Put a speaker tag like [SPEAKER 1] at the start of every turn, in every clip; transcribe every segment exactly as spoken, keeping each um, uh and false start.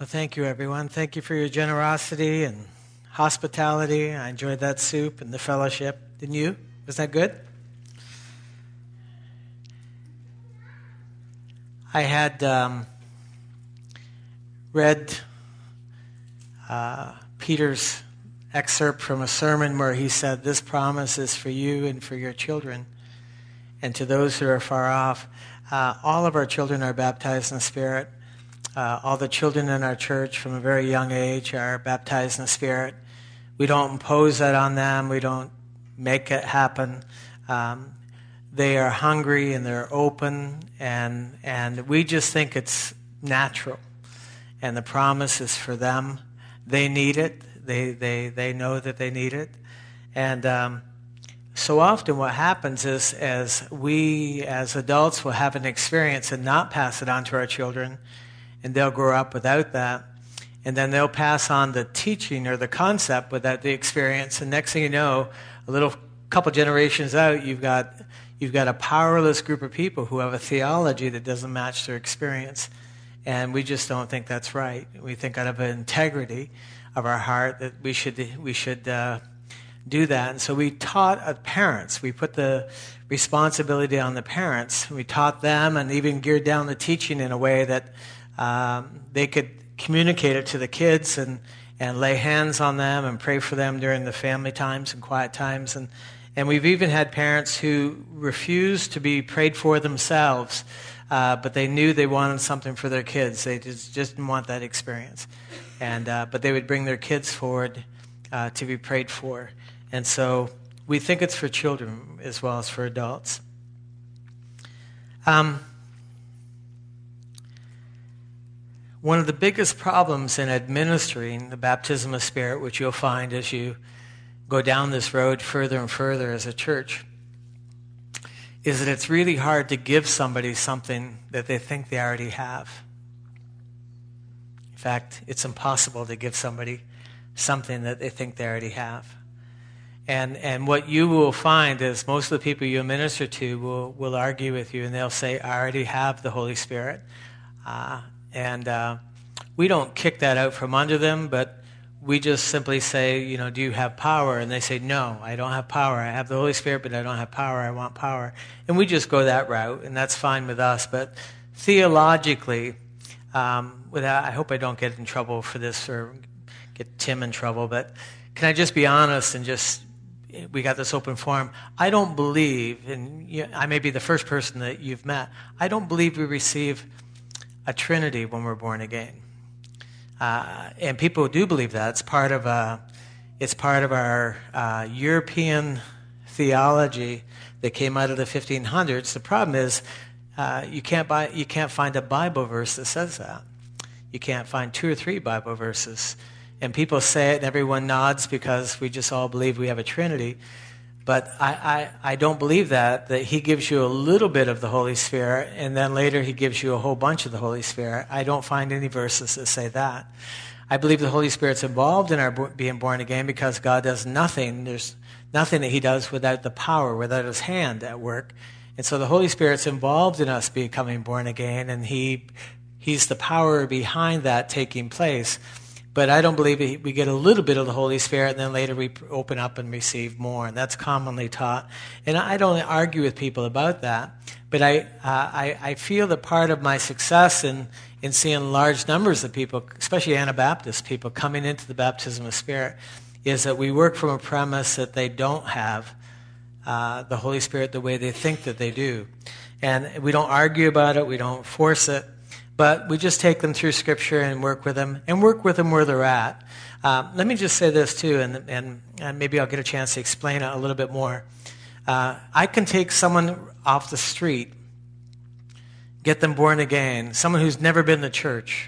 [SPEAKER 1] Well, thank you, everyone. Thank you for your generosity and hospitality. I enjoyed that soup and the fellowship. Didn't you? Was that good? I had um, read uh, Peter's excerpt from a sermon where he said, "This promise is for you and for your children, and to those who are far off." Uh, all of our children are baptized in the Spirit. Uh, all the children in our church from a very young age are baptized in the Spirit. We don't impose that on them. We don't make it happen. Um, they are hungry and they're open, and and we just think it's natural. And the promise is for them. They need it. They they they know that they need it. And um, so often what happens is, as we as adults will have an experience and not pass it on to our children, and they'll grow up without that. And then they'll pass on the teaching or the concept without the experience. And next thing you know, a little couple generations out, you've got you've got a powerless group of people who have a theology that doesn't match their experience. And we just don't think that's right. We think out of an integrity of our heart that we should we should uh, do that. And so we taught uh, parents. We put the responsibility on the parents. We taught them and even geared down the teaching in a way that Um, they could communicate it to the kids and, and lay hands on them and pray for them during the family times and quiet times. And, and we've even had parents who refused to be prayed for themselves, uh, but they knew they wanted something for their kids. They just, just didn't want that experience. And uh, but they would bring their kids forward uh, to be prayed for. And so we think it's for children as well as for adults. Um. One of the biggest problems in administering the baptism of Spirit, which you'll find as you go down this road further and further as a church, is that it's really hard to give somebody something that they think they already have. In fact, it's impossible to give somebody something that they think they already have. And and what you will find is most of the people you minister to will, will argue with you, and they'll say, "I already have the Holy Spirit." Uh, And uh, we don't kick that out from under them, but we just simply say, you know, "Do you have power?" And they say, "No, I don't have power. I have the Holy Spirit, but I don't have power. I want power." And we just go that route, and that's fine with us. But theologically, um, without, I hope I don't get in trouble for this or get Tim in trouble, but can I just be honest and just, we got this open forum. I don't believe, and you, I may be the first person that you've met, I don't believe we receive a Trinity when we're born again, uh, and people do believe that. It's part of a, it's part of our uh, European theology that came out of the fifteen hundreds. The problem is, uh, you can't buy, you can't find a Bible verse that says that. You can't find two or three Bible verses, and people say it, and everyone nods because we just all believe we have a Trinity. But I, I, I don't believe that, that he gives you a little bit of the Holy Spirit, and then later he gives you a whole bunch of the Holy Spirit. I don't find any verses that say that. I believe the Holy Spirit's involved in our being born again because God does nothing. There's nothing that he does without the power, without his hand at work. And so the Holy Spirit's involved in us becoming born again, and he he's the power behind that taking place. But I don't believe we get a little bit of the Holy Spirit, and then later we open up and receive more, and that's commonly taught. And I don't argue with people about that, but I uh, I, I feel that part of my success in, in seeing large numbers of people, especially Anabaptist people, coming into the baptism of Spirit, is that we work from a premise that they don't have uh, the Holy Spirit the way they think that they do. And we don't argue about it, we don't force it, but we just take them through Scripture and work with them, and work with them where they're at. Uh, let me just say this, too, and, and, and maybe I'll get a chance to explain it a little bit more. Uh, I can take someone off the street, get them born again, someone who's never been to church.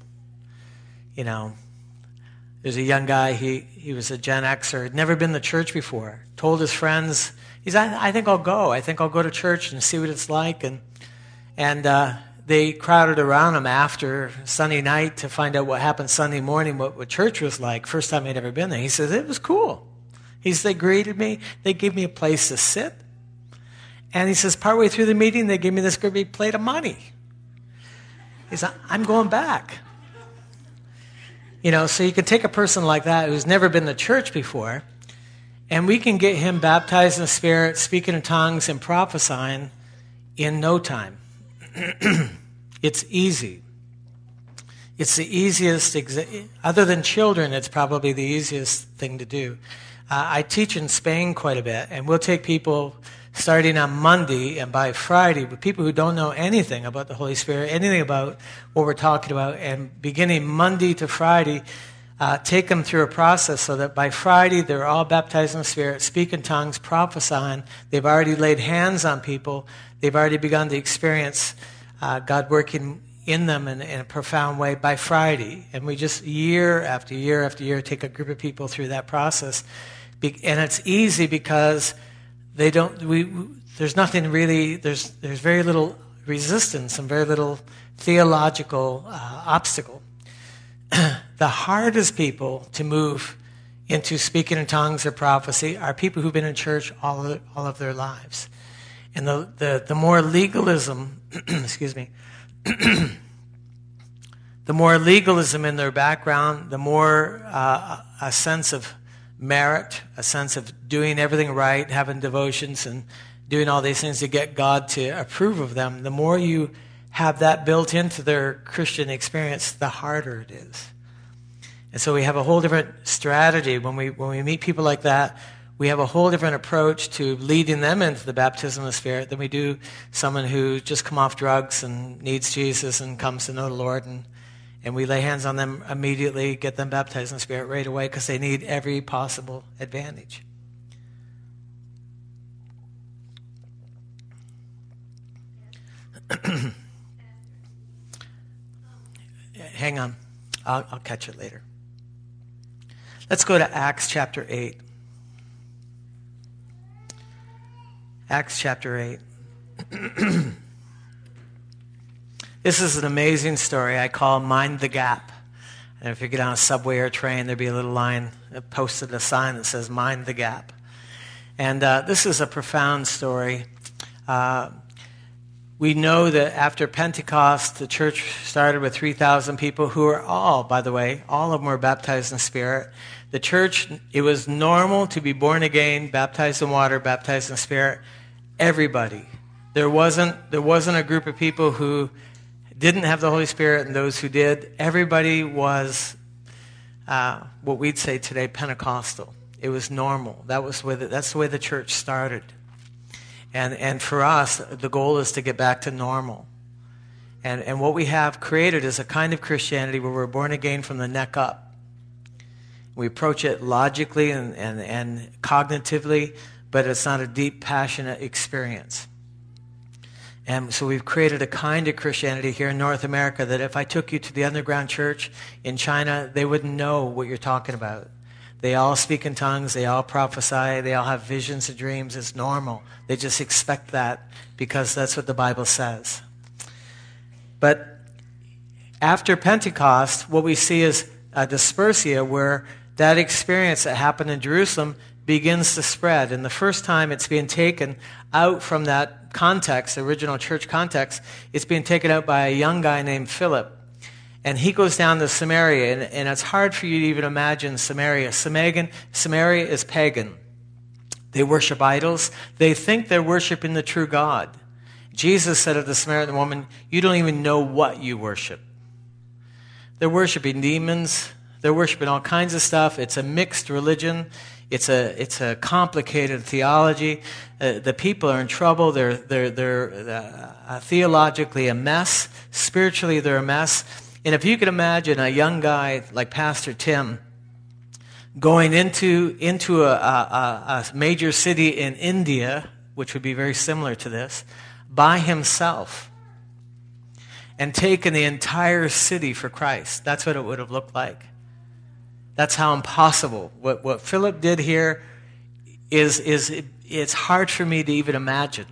[SPEAKER 1] You know, there's a young guy, he, he was a Gen Xer, had never been to church before, told his friends, he's, I, I think I'll go. I think I'll go to church and see what it's like. And, and, uh, they crowded around him after Sunday night to find out what happened Sunday morning, what, what church was like. First time he'd ever been there. He says, it was cool. He says, they greeted me. They gave me a place to sit. And he says, partway through the meeting, they gave me this great big plate of money. He said, I'm going back. You know, so you can take a person like that who's never been to church before, and we can get him baptized in the Spirit, speaking in tongues, and prophesying in no time. It's easy. It's the easiest, exa- other than children, it's probably the easiest thing to do. Uh, I teach in Spain quite a bit, and we'll take people starting on Monday, and by Friday, with people who don't know anything about the Holy Spirit, anything about what we're talking about, and beginning Monday to Friday, uh, take them through a process so that by Friday, they're all baptized in the Spirit, speak in tongues, prophesying. They've already laid hands on people. They've already begun to experience uh, God working in them in, in a profound way by Friday. And we just year after year after year take a group of people through that process. Be- and it's easy because they don't, we, we, there's nothing really, there's, there's very little resistance and very little theological uh, obstacle. The hardest people to move into speaking in tongues or prophecy are people who've been in church all of, all of their lives. And the, the, the more legalism, excuse me, the more legalism in their background, the more uh, a sense of merit, a sense of doing everything right, having devotions and doing all these things to get God to approve of them, the more you have that built into their Christian experience, the harder it is. And so we have a whole different strategy. When we when we meet people like that, we have a whole different approach to leading them into the baptism of the Spirit than we do someone who just come off drugs and needs Jesus and comes to know the Lord. And, and we lay hands on them immediately, get them baptized in the Spirit right away because they need every possible advantage. Hang on. I'll, I'll catch it later. Let's go to Acts chapter eight. Acts chapter eight. This is an amazing story I call Mind the Gap. And if you get on a subway or a train, there'd be a little line that posted a sign that says Mind the Gap. And uh, this is a profound story. Uh, we know that after Pentecost, the church started with three thousand people who are all, by the way, all of them were baptized in the Spirit. The church, it was normal to be born again, baptized in water, baptized in the Spirit. Everybody. There wasn't, there wasn't a group of people who didn't have the Holy Spirit and those who did. Everybody was uh, what we'd say today Pentecostal. It was normal. That was where the, that's the way the church started. And and for us, the goal is to get back to normal. And and what we have created is a kind of Christianity where we're born again from the neck up. We approach it logically and, and, and cognitively, but it's not a deep, passionate experience. And so we've created a kind of Christianity here in North America that if I took you to the underground church in China, they wouldn't know what you're talking about. They all speak in tongues, they all prophesy, they all have visions and dreams. It's normal. They just expect that because that's what the Bible says. But after Pentecost, what we see is a dispersia where that experience that happened in Jerusalem begins to spread. And the first time it's being taken out from that context, the original church context, it's being taken out by a young guy named Philip. And he goes down to Samaria, and, and it's hard for you to even imagine Samaria. Samaria. Samaria is pagan. They worship idols. They think they're worshiping the true God. Jesus said of the Samaritan woman, you don't even know what you worship. They're worshiping demons. They're worshiping all kinds of stuff. It's a mixed religion. It's a it's a complicated theology. Uh, the people are in trouble. They're they're they're uh, theologically a mess. Spiritually, they're a mess. And if you could imagine a young guy like Pastor Tim going into into a, a, a major city in India, which would be very similar to this, by himself, and taking the entire city for Christ, that's what it would have looked like. That's how impossible. What what Philip did here is is it, it's hard for me to even imagine.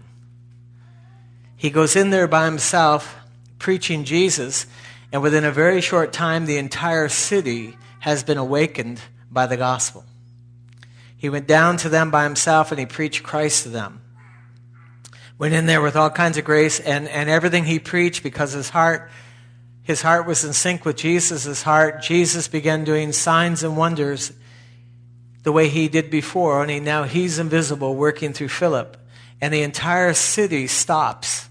[SPEAKER 1] He goes in there by himself, preaching Jesus, and within a very short time, the entire city has been awakened by the gospel. He went down to them by himself and he preached Christ to them. Went in there with all kinds of grace, and, and everything he preached, because his heart His heart was in sync with Jesus' heart. Jesus began doing signs and wonders the way he did before, only now he's invisible working through Philip. And the entire city stops.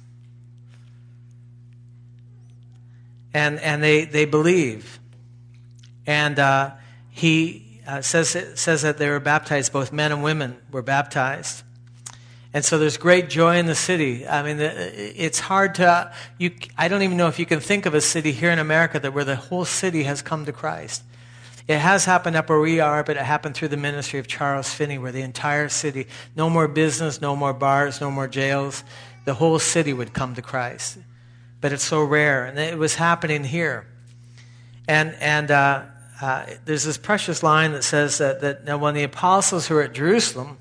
[SPEAKER 1] And and they, they believe. And uh, he uh, says, says that they were baptized, both men and women were baptized. And so there's great joy in the city. I mean, it's hard to, you. I don't even know if you can think of a city here in America that where the whole city has come to Christ. It has happened up where we are, but it happened through the ministry of Charles Finney, where the entire city, no more business, no more bars, no more jails. The whole city would come to Christ. But it's so rare, and it was happening here. And and uh, uh, there's this precious line that says that, that now when the apostles who were at Jerusalem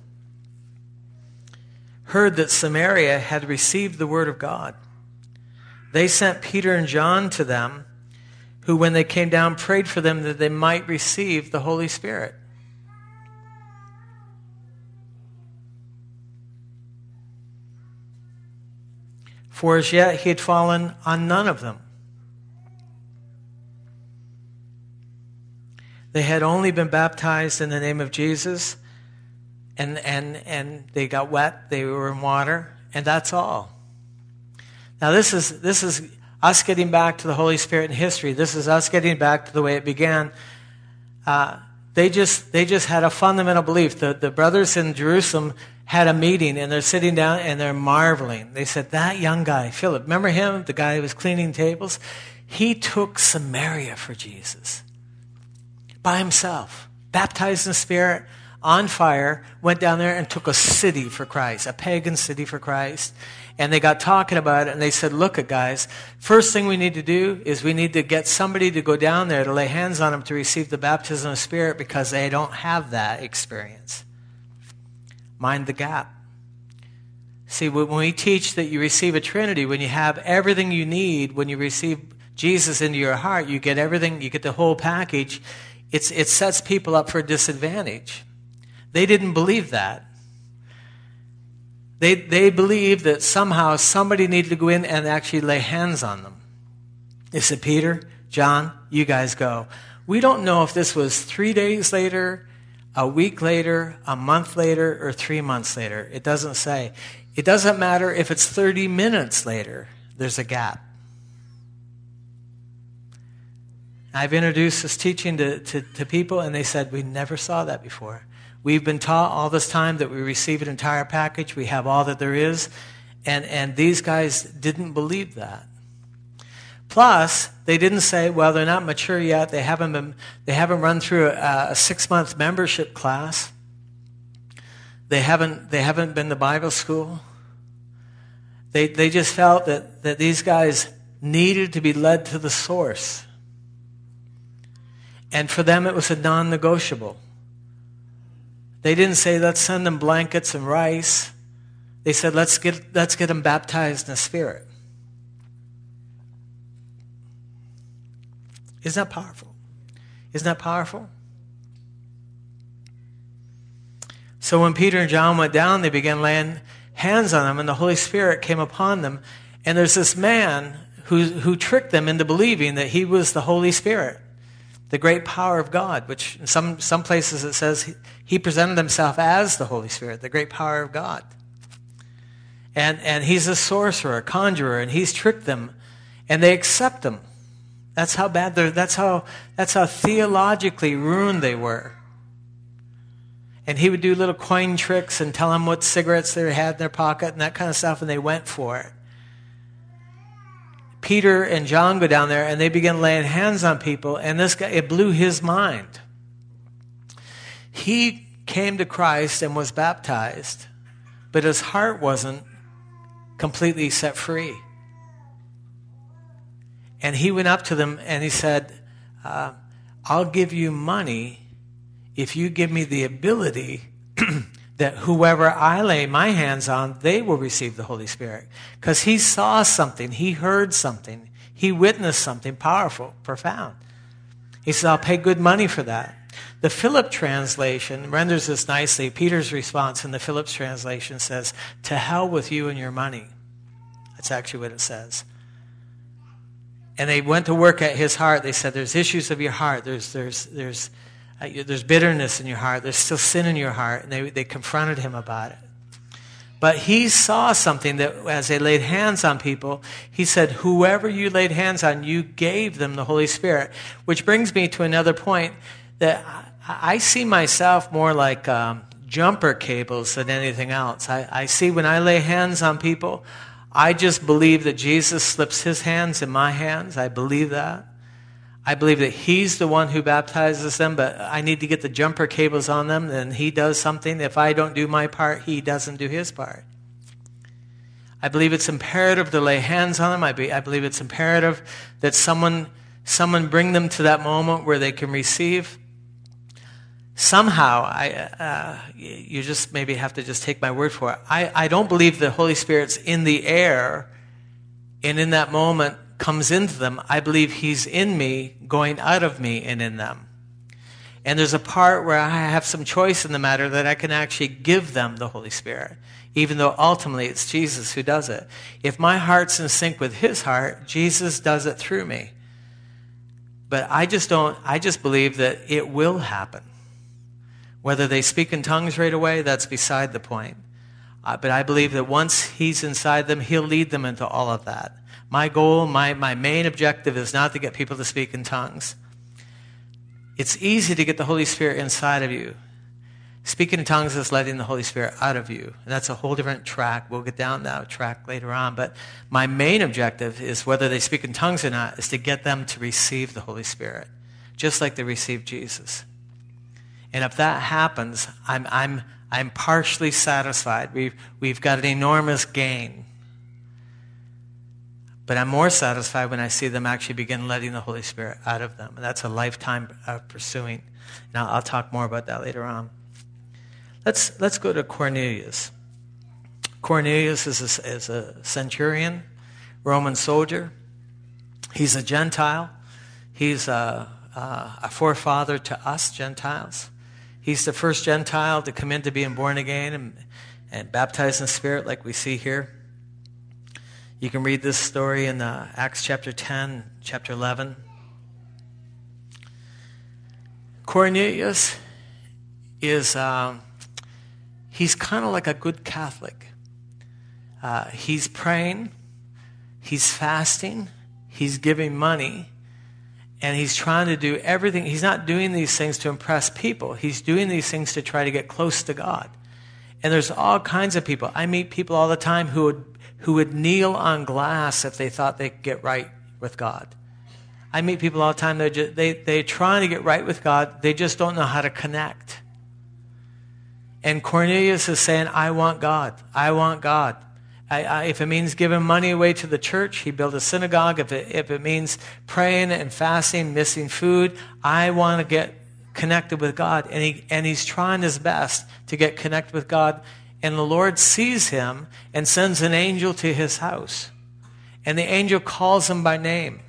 [SPEAKER 1] heard that Samaria had received the word of God, they sent Peter and John to them, who, when they came down, prayed for them that they might receive the Holy Spirit. For as yet he had fallen on none of them. They had only been baptized in the name of Jesus, and and and they got wet, they were in water, and that's all. Now this is this is us getting back to the Holy Spirit in history. This is us getting back to the way it began. Uh, they just they just had a fundamental belief. The, the brothers in Jerusalem had a meeting, and they're sitting down, and they're marveling. They said, that young guy, Philip, remember him, the guy who was cleaning tables? He took Samaria for Jesus. By himself. Baptized in the Spirit, on fire, went down there and took a city for Christ, a pagan city for Christ. And they got talking about it, and they said, look at guys, first thing we need to do is we need to get somebody to go down there to lay hands on them to receive the baptism of the Spirit, because they don't have that experience. Mind the gap. See, when we teach that you receive a Trinity, when you have everything you need, when you receive Jesus into your heart, you get everything, you get the whole package, it's, it sets people up for a disadvantage. They didn't believe that. They, they believed that somehow somebody needed to go in and actually lay hands on them. They said, Peter, John, you guys go. We don't know if this was three days later, a week later, a month later, or three months later. It doesn't say. It doesn't matter if it's thirty minutes later. There's a gap. I've introduced this teaching to, to, to people, and they said, we never saw that before. We've been taught all this time that we receive an entire package. We have all that there is. And, and these guys didn't believe that. Plus, they didn't say, well, they're not mature yet. They haven't been, they haven't run through a, a six-month membership class. They haven't, they haven't been to Bible school. They, they just felt that, that these guys needed to be led to the source. And for them, it was a non-negotiable. They didn't say, let's send them blankets and rice. They said, let's get, let's get them baptized in the Spirit. Isn't that powerful? Isn't that powerful? So when Peter and John went down, they began laying hands on them, and the Holy Spirit came upon them. And there's this man who, who tricked them into believing that he was the Holy Spirit, the great power of God, which in some, some places it says he, he presented himself as the Holy Spirit, the great power of God. And, and he's a sorcerer, a conjurer, and he's tricked them, and they accept him. That's how bad they're, that's how, that's how theologically ruined they were. And he would do little coin tricks and tell them what cigarettes they had in their pocket and that kind of stuff, and they went for it. Peter and John go down there, and they begin laying hands on people, and this guy, it blew his mind. He came to Christ and was baptized, but his heart wasn't completely set free. And he went up to them and he said, uh, I'll give you money if you give me the ability that whoever I lay my hands on, they will receive the Holy Spirit. Because he saw something, he heard something, he witnessed something powerful, profound. He said, I'll pay good money for that. The Philip translation renders this nicely. Peter's response in the Phillips translation says, to hell with you and your money. That's actually what it says. And they went to work at his heart. They said, there's issues of your heart. There's there's there's uh, there's bitterness in your heart. There's still sin in your heart. And they, they confronted him about it. But he saw something that as they laid hands on people, he said, whoever you laid hands on, you gave them the Holy Spirit. Which brings me to another point, that I, I see myself more like um, jumper cables than anything else. I, I see when I lay hands on people, I just believe that Jesus slips his hands in my hands. I believe that. I believe that he's the one who baptizes them, but I need to get the jumper cables on them, and he does something. If I don't do my part, he doesn't do his part. I believe it's imperative to lay hands on them. I, be, I believe it's imperative that someone, someone bring them to that moment where they can receive. Somehow, I, uh, you just maybe have to just take my word for it. I, I don't believe the Holy Spirit's in the air and in that moment comes into them. I believe he's in me, going out of me and in them. And there's a part where I have some choice in the matter that I can actually give them the Holy Spirit, even though ultimately it's Jesus who does it. If my heart's in sync with his heart, Jesus does it through me. But I just don't, I just believe that it will happen. Whether they speak in tongues right away, that's beside the point. Uh, but I believe that once he's inside them, he'll lead them into all of that. My goal, my, my main objective is not to get people to speak in tongues. It's easy to get the Holy Spirit inside of you. Speaking in tongues is letting the Holy Spirit out of you. And that's a whole different track. We'll get down that track later on. But my main objective is, whether they speak in tongues or not, is to get them to receive the Holy Spirit, just like they received Jesus. And if that happens, I'm I'm I'm partially satisfied. We've we've got an enormous gain. But I'm more satisfied when I see them actually begin letting the Holy Spirit out of them. And that's a lifetime of pursuing. And I'll, I'll talk more about that later on. Let's let's go to Cornelius. Cornelius is a, is a centurion, Roman soldier. He's a Gentile. He's a, a, a forefather to us Gentiles. He's the first Gentile to come into being born again and, and baptized in the Spirit, like we see here. You can read this story in uh, Acts chapter ten, chapter eleven. Cornelius is, um, he's kind of like a good Catholic. Uh, he's praying, he's fasting, he's giving money, and he's trying to do everything. He's not doing these things to impress people. He's doing these things to try to get close to God. And there's all kinds of people. I meet people all the time who would who would kneel on glass if they thought they could get right with God. I meet people all the time, they're, just, they, they're trying to get right with God. They just don't know how to connect. And Cornelius is saying, I want God. I want God. I, I, if it means giving money away to the church, he built a synagogue. If it, if it means praying and fasting, missing food, I want to get connected with God. And, he, and he's trying his best to get connected with God. And the Lord sees him and sends an angel to his house. And the angel calls him by name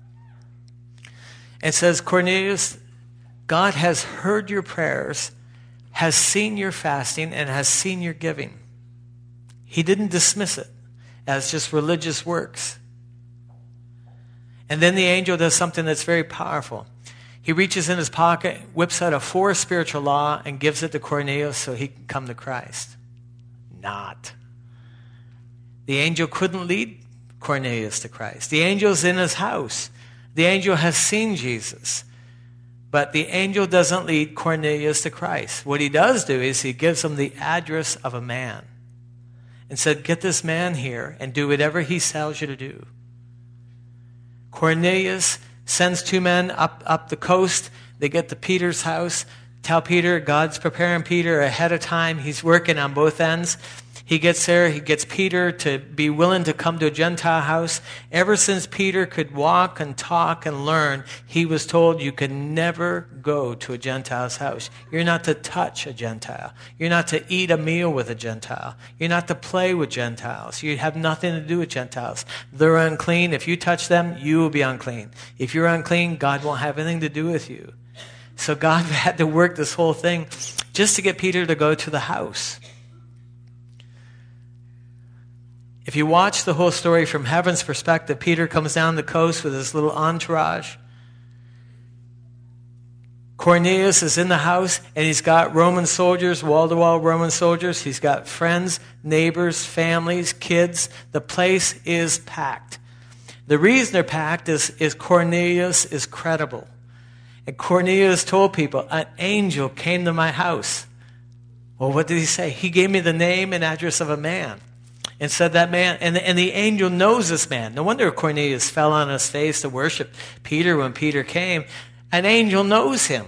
[SPEAKER 1] and says, Cornelius, God has heard your prayers, has seen your fasting, and has seen your giving. He didn't dismiss it as just religious works. And then the angel does something that's very powerful. He reaches in his pocket, whips out a four spiritual law, and gives it to Cornelius so he can come to Christ. Not. The angel couldn't lead Cornelius to Christ. The angel's in his house. The angel has seen Jesus. But the angel doesn't lead Cornelius to Christ. What he does do is he gives him the address of a man and said, get this man here and do whatever he tells you to do. Cornelius sends two men up, up the coast. They get to Peter's house. Tell Peter, God's preparing Peter ahead of time. He's working on both ends. He gets there. He gets Peter to be willing to come to a Gentile house. Ever since Peter could walk and talk and learn, he was told you could never go to a Gentile's house. You're not to touch a Gentile. You're not to eat a meal with a Gentile. You're not to play with Gentiles. You have nothing to do with Gentiles. They're unclean. If you touch them, you will be unclean. If you're unclean, God won't have anything to do with you. So God had to work this whole thing just to get Peter to go to the house. If you watch the whole story from heaven's perspective, Peter comes down the coast with his little entourage. Cornelius is in the house, and he's got Roman soldiers, wall-to-wall Roman soldiers. He's got friends, neighbors, families, kids. The place is packed. The reason they're packed is, is Cornelius is credible. And Cornelius told people, an angel came to my house. Well, what did he say? He gave me the name and address of a man. And said that man, and the, and the angel knows this man. No wonder Cornelius fell on his face to worship Peter when Peter came. An angel knows him.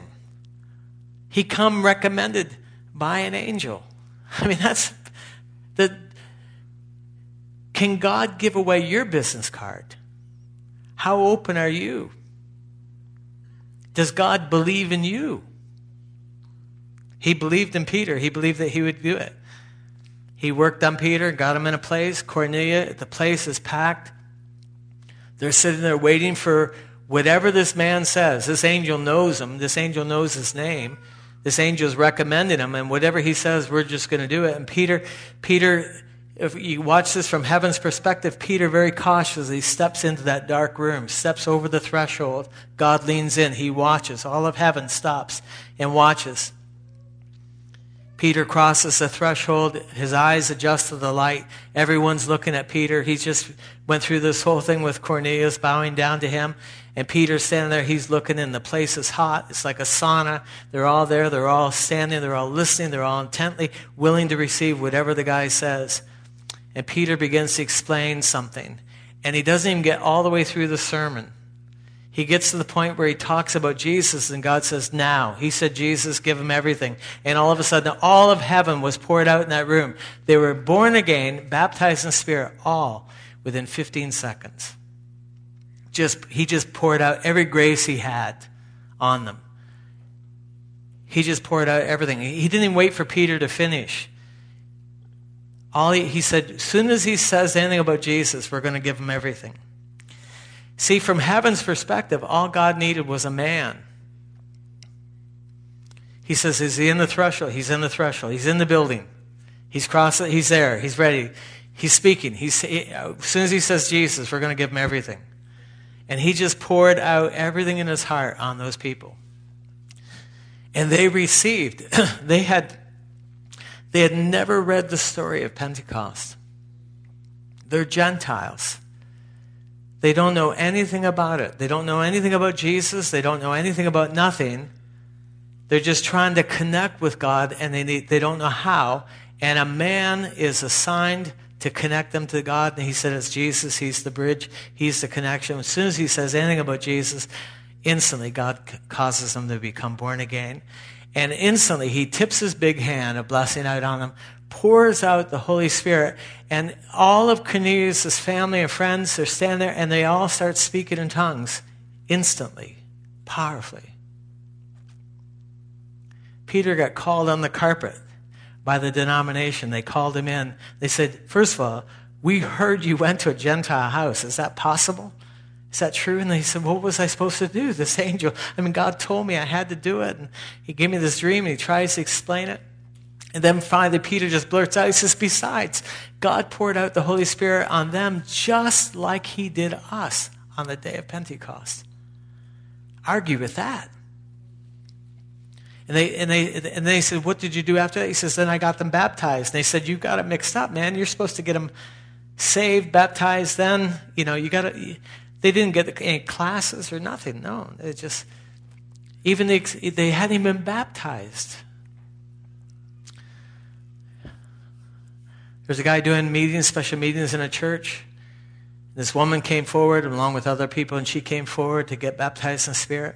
[SPEAKER 1] He come recommended by an angel. I mean, that's the. Can God give away your business card? How open are you? Does God believe in you? He believed in Peter. He believed that he would do it. He worked on Peter, got him in a place. Cornelius, the place is packed. They're sitting there waiting for whatever this man says. This angel knows him. This angel knows his name. This angel's recommended him, and whatever he says, we're just going to do it. And Peter, Peter, if you watch this from heaven's perspective, Peter very cautiously steps into that dark room, steps over the threshold. God leans in. He watches. All of heaven stops and watches. Peter crosses the threshold. His eyes adjust to the light. Everyone's looking at Peter. He just went through this whole thing with Cornelius bowing down to him. And Peter's standing there. He's looking, and the place is hot. It's like a sauna. They're all there. They're all standing. They're all listening. They're all intently willing to receive whatever the guy says. And Peter begins to explain something. And he doesn't even get all the way through the sermon. He gets to the point where he talks about Jesus, and God says, now. He said, Jesus, give him everything. And all of a sudden, all of heaven was poured out in that room. They were born again, baptized in the Spirit, all within fifteen seconds. Just He just poured out every grace he had on them. He just poured out everything. He didn't even wait for Peter to finish. All he, he said, as soon as he says anything about Jesus, we're going to give him everything. See, from heaven's perspective, all God needed was a man. He says, is he in the threshold? He's in the threshold. He's in the building. He's crossing. He's there. He's ready. He's speaking. He's, he, as soon as he says Jesus, we're going to give him everything. And he just poured out everything in his heart on those people. And they received. they had, they had never read the story of Pentecost. They're Gentiles. They don't know anything about it. They don't know anything about Jesus. They don't know anything about nothing. They're just trying to connect with God, and they need, they don't know how. And a man is assigned to connect them to God. And he said it's Jesus. He's the bridge. He's the connection. As soon as he says anything about Jesus, instantly God causes them to become born again. And instantly he tips his big hand, a blessing out on them, pours out the Holy Spirit, and all of Cornelius' family and friends, they're standing there, and they all start speaking in tongues instantly, powerfully. Peter got called on the carpet by the denomination. They called him in. They said, first of all, we heard you went to a Gentile house. Is that possible? Is that true? And they said, what was I supposed to do? This angel, I mean, God told me I had to do it. And he gave me this dream, and he tries to explain it. And then finally, Peter just blurts out, he says, besides, God poured out the Holy Spirit on them just like he did us on the day of Pentecost. Argue with that. And they, and they, and they said, what did you do after that? He says, then I got them baptized. And they said, you got it mixed up, man. You're supposed to get them saved, baptized, then, you know, you got to, they didn't get any classes or nothing. No, they just, even they, they hadn't even been baptized. There's a guy doing meetings, special meetings in a church. This woman came forward along with other people, and she came forward to get baptized in the Spirit.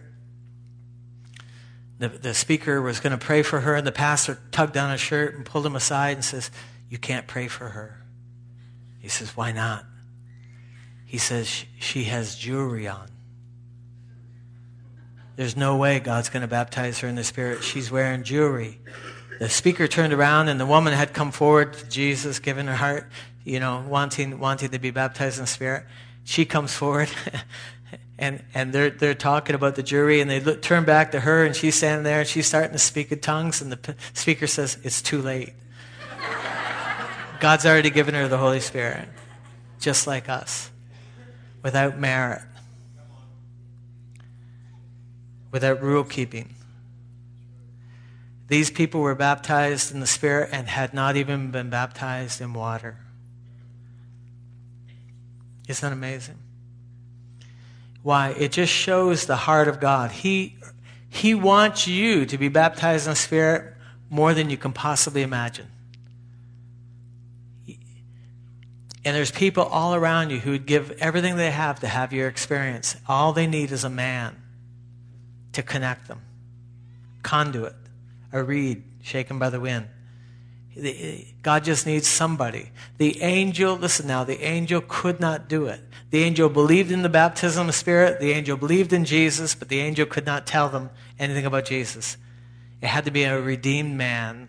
[SPEAKER 1] The, the speaker was going to pray for her, and the pastor tugged on his shirt and pulled him aside and says, you can't pray for her. He says, why not? He says, she has jewelry on. There's no way God's going to baptize her in the Spirit. She's wearing jewelry. The speaker turned around, and the woman had come forward to Jesus, giving her heart, you know, wanting wanting to be baptized in the Spirit. She comes forward, and and they're they're talking about the jury, and they look, turn back to her, and she's standing there, and she's starting to speak in tongues, and the speaker says, "It's too late. God's already given her the Holy Spirit." just like us, without merit, without rule keeping. These people were baptized in the Spirit and had not even been baptized in water. Isn't that amazing? Why? It just shows the heart of God. He, he wants you to be baptized in the Spirit more than you can possibly imagine. And there's people all around you who would give everything they have to have your experience. All they need is a man to connect them. Conduit. A reed shaken by the wind. God just needs somebody. The angel, listen now, the angel could not do it. The angel believed in the baptism of the Spirit. The angel believed in Jesus, but the angel could not tell them anything about Jesus. It had to be a redeemed man.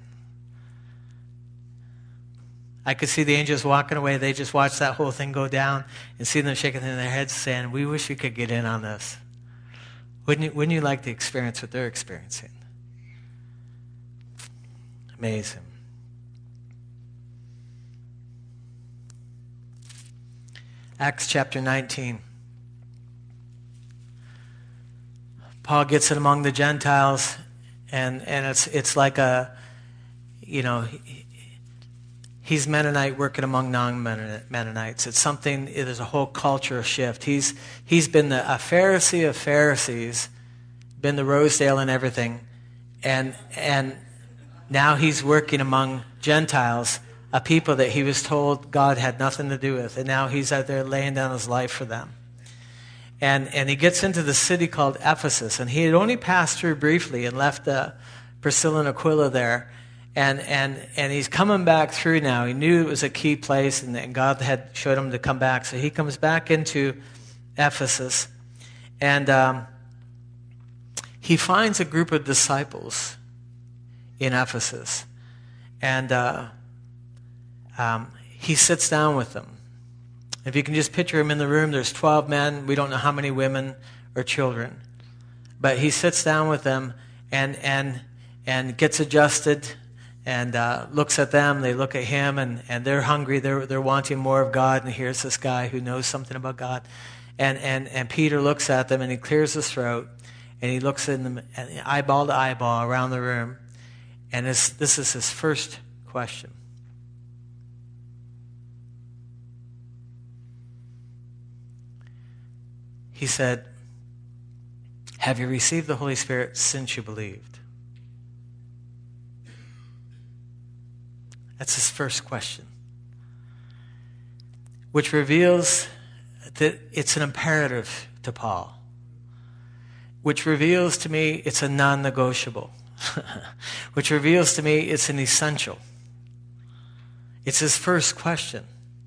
[SPEAKER 1] I could see the angels walking away. They just watched that whole thing go down and see them shaking their heads saying, we wish we could get in on this. Wouldn't you, wouldn't you like to experience what they're experiencing? Amazing. Acts chapter nineteen. Paul gets it among the Gentiles, and, and it's it's like a, you know, he, he's Mennonite working among non-Mennonites. It's something, there's a whole culture shift. He's he's been the, a Pharisee of Pharisees, been the Rosedale and everything, and and now he's working among Gentiles, a people that he was told God had nothing to do with. And now he's out there laying down his life for them. And and he gets into the city called Ephesus. And he had only passed through briefly and left uh, Priscilla and Aquila there. And, and, and he's coming back through now. He knew it was a key place, and, and God had showed him to come back. So he comes back into Ephesus. And um, he finds a group of disciples in Ephesus. And uh, um, he sits down with them. If you can just picture him in the room, there's twelve men. We don't know how many women or children. But he sits down with them and and and gets adjusted and uh, looks at them. They look at him, and, and they're hungry. They're they're wanting more of God. And here's this guy who knows something about God. And and, and Peter looks at them, and he clears his throat. And he looks at them eyeball to eyeball around the room. And this, this is his first question. He said, have you received the Holy Spirit since you believed? That's his first question. Which reveals that it's an imperative to Paul. Which reveals to me it's a non-negotiable. Which reveals to me it's an essential. It's his first question.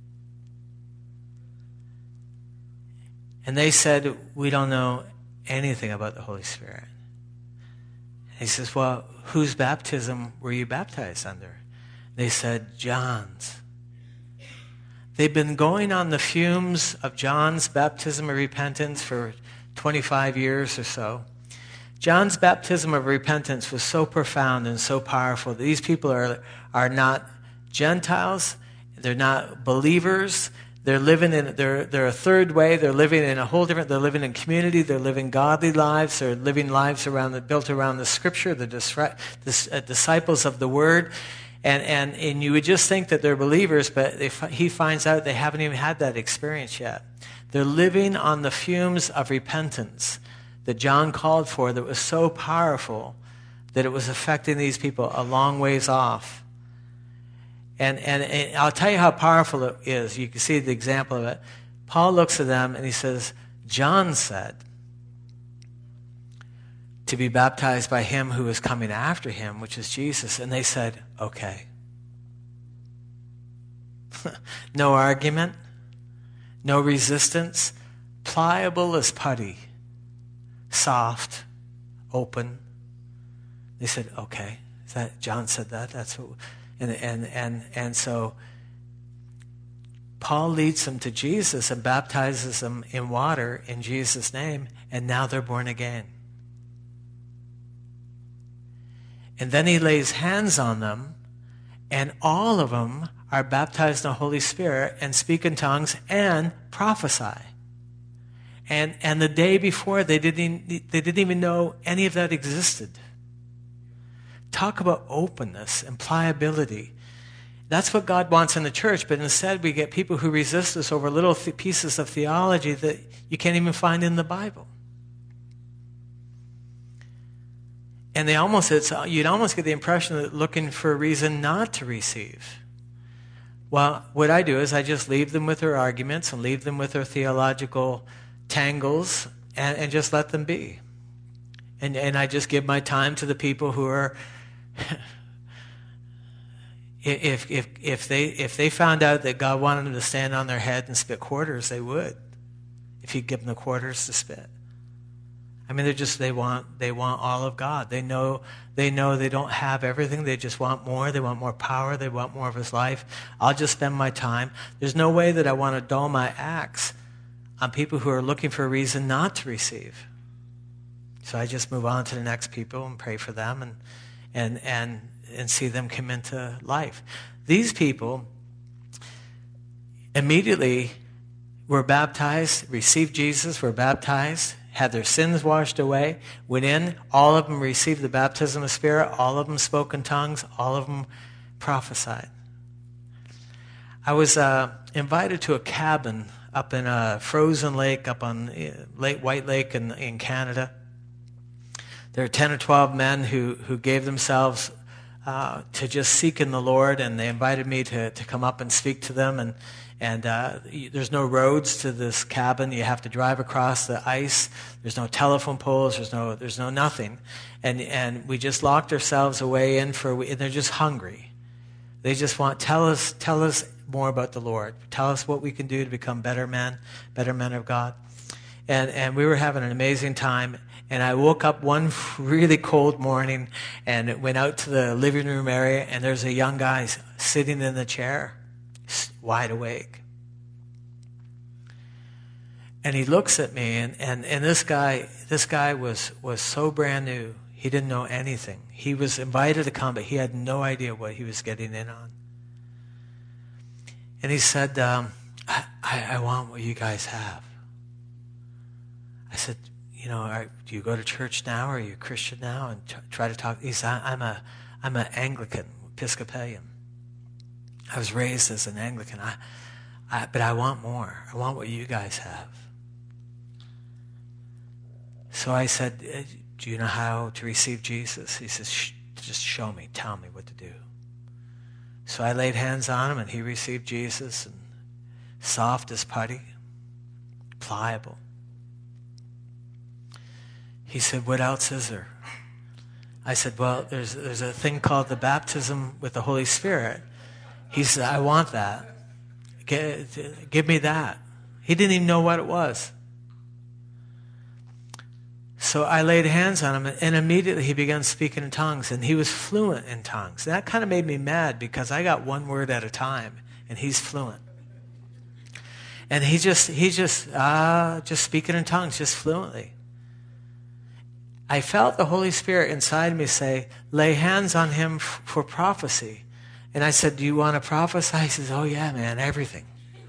[SPEAKER 1] And they said, we don't know anything about the Holy Spirit. He says, well, whose baptism were you baptized under? They said, John's. They've been going on the fumes of John's baptism of repentance for twenty-five years or so. John's baptism of repentance was so profound and so powerful that these people are, are not Gentiles, they're not believers, they're living in, they're, they're a third way, they're living in a whole different, they're living in community, they're living godly lives, they're living lives around the, built around the Scripture, the, the uh, disciples of the Word, and, and, and you would just think that they're believers, but they, he finds out they haven't even had that experience yet. They're living on the fumes of repentance that John called for, that was so powerful that it was affecting these people a long ways off. And, and, and I'll tell you how powerful it is. You can see the example of it. Paul looks at them and he says, John said to be baptized by him who is coming after him, which is Jesus. And they said, okay. No argument, no resistance, pliable as putty. Soft, open. They said, okay. Is that John said that? That's what. And and and and so Paul leads them to Jesus and baptizes them in water in Jesus' name, and now they're born again. And then he lays hands on them, and all of them are baptized in the Holy Spirit and speak in tongues and prophesy. And and the day before, they didn't they didn't even know any of that existed. Talk about openness and pliability. That's what God wants in the church, but instead we get people who resist us over little th- pieces of theology that you can't even find in the Bible. And they almost, it's, you'd almost get the impression that they're looking for a reason not to receive. Well, what I do is I just leave them with their arguments and leave them with their theological tangles and, and just let them be. And, and I just give my time to the people who are... If if if they if they found out that God wanted them to stand on their head and spit quarters, they would. If He'd give them the quarters to spit. I mean, they're just they want they want all of God. They know they know they don't have everything. They just want more. They want more power. They want more of His life. I'll just spend my time. There's no way that I want to dull my axe on people who are looking for a reason not to receive. So I just move on to the next people and pray for them and and and. and see them come into life. These people immediately were baptized, received Jesus, were baptized, had their sins washed away, went in, all of them received the baptism of the Spirit, all of them spoke in tongues, all of them prophesied. I was uh, invited to a cabin up in a frozen lake, up on Lake White Lake in, in Canada. There are ten or twelve men who, who gave themselves Uh, to just seek in the Lord, and they invited me to, to come up and speak to them. And and uh, there's no roads to this cabin; you have to drive across the ice. There's no telephone poles. There's no there's no nothing, and and we just locked ourselves away in for. And they're just hungry. They just want tell us tell us more about the Lord. Tell us what we can do to become better men, better men of God. And and we were having an amazing time. And I woke up one really cold morning and went out to the living room area, and there's a young guy sitting in the chair, wide awake. And he looks at me, and, and, and this guy this guy was, was so brand new. He didn't know anything. He was invited to come, but he had no idea what he was getting in on. And he said, um, I, I, I want what you guys have. I said, you know, are, do you go to church now? Or are you a Christian now? And t- try to talk. He said, I'm a, I'm an Anglican, Episcopalian. I was raised as an Anglican. I, I, but I want more. I want what you guys have. So I said, do you know how to receive Jesus? He says, Shh, just show me. Tell me what to do. So I laid hands on him, and he received Jesus. And soft as putty, pliable. He said, what else is there? I said, well, there's there's a thing called the baptism with the Holy Spirit. He said, I want that. Give, give me that. He didn't even know what it was. So I laid hands on him, and immediately he began speaking in tongues, and he was fluent in tongues. And that kind of made me mad because I got one word at a time, and he's fluent. And he just, he just, uh, just speaking in tongues, just fluently. I felt the Holy Spirit inside me say, lay hands on him f- for prophecy. And I said, do you want to prophesy? He says, oh yeah, man, everything.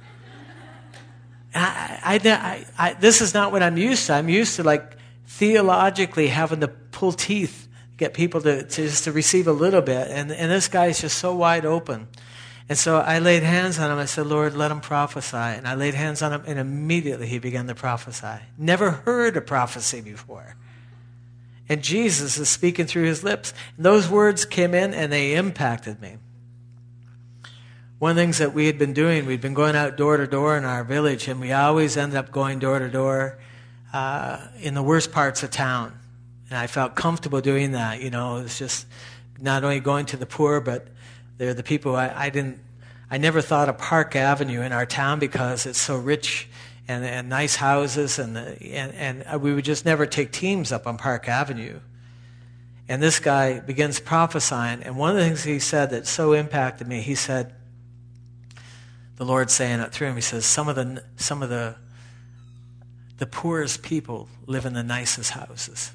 [SPEAKER 1] And I, I, I, I, this is not what I'm used to. I'm used to like theologically having to pull teeth, get people to, to just to receive a little bit. And, and this guy is just so wide open. And so I laid hands on him. I said, Lord, let him prophesy. And I laid hands on him, and immediately he began to prophesy. Never heard a prophecy before. And Jesus is speaking through his lips. And those words came in, and they impacted me. One of the things that we had been doing, we'd been going out door to door in our village, and we always ended up going door to door uh, in the worst parts of town. And I felt comfortable doing that. You know, it was just not only going to the poor, but they're the people I, I didn't, I never thought of Park Avenue in our town because it's so rich and, and nice houses, and, and and we would just never take teams up on Park Avenue. And this guy begins prophesying, and one of the things he said that so impacted me, he said, the Lord saying it through him, he says, some of the some of the the poorest people live in the nicest houses.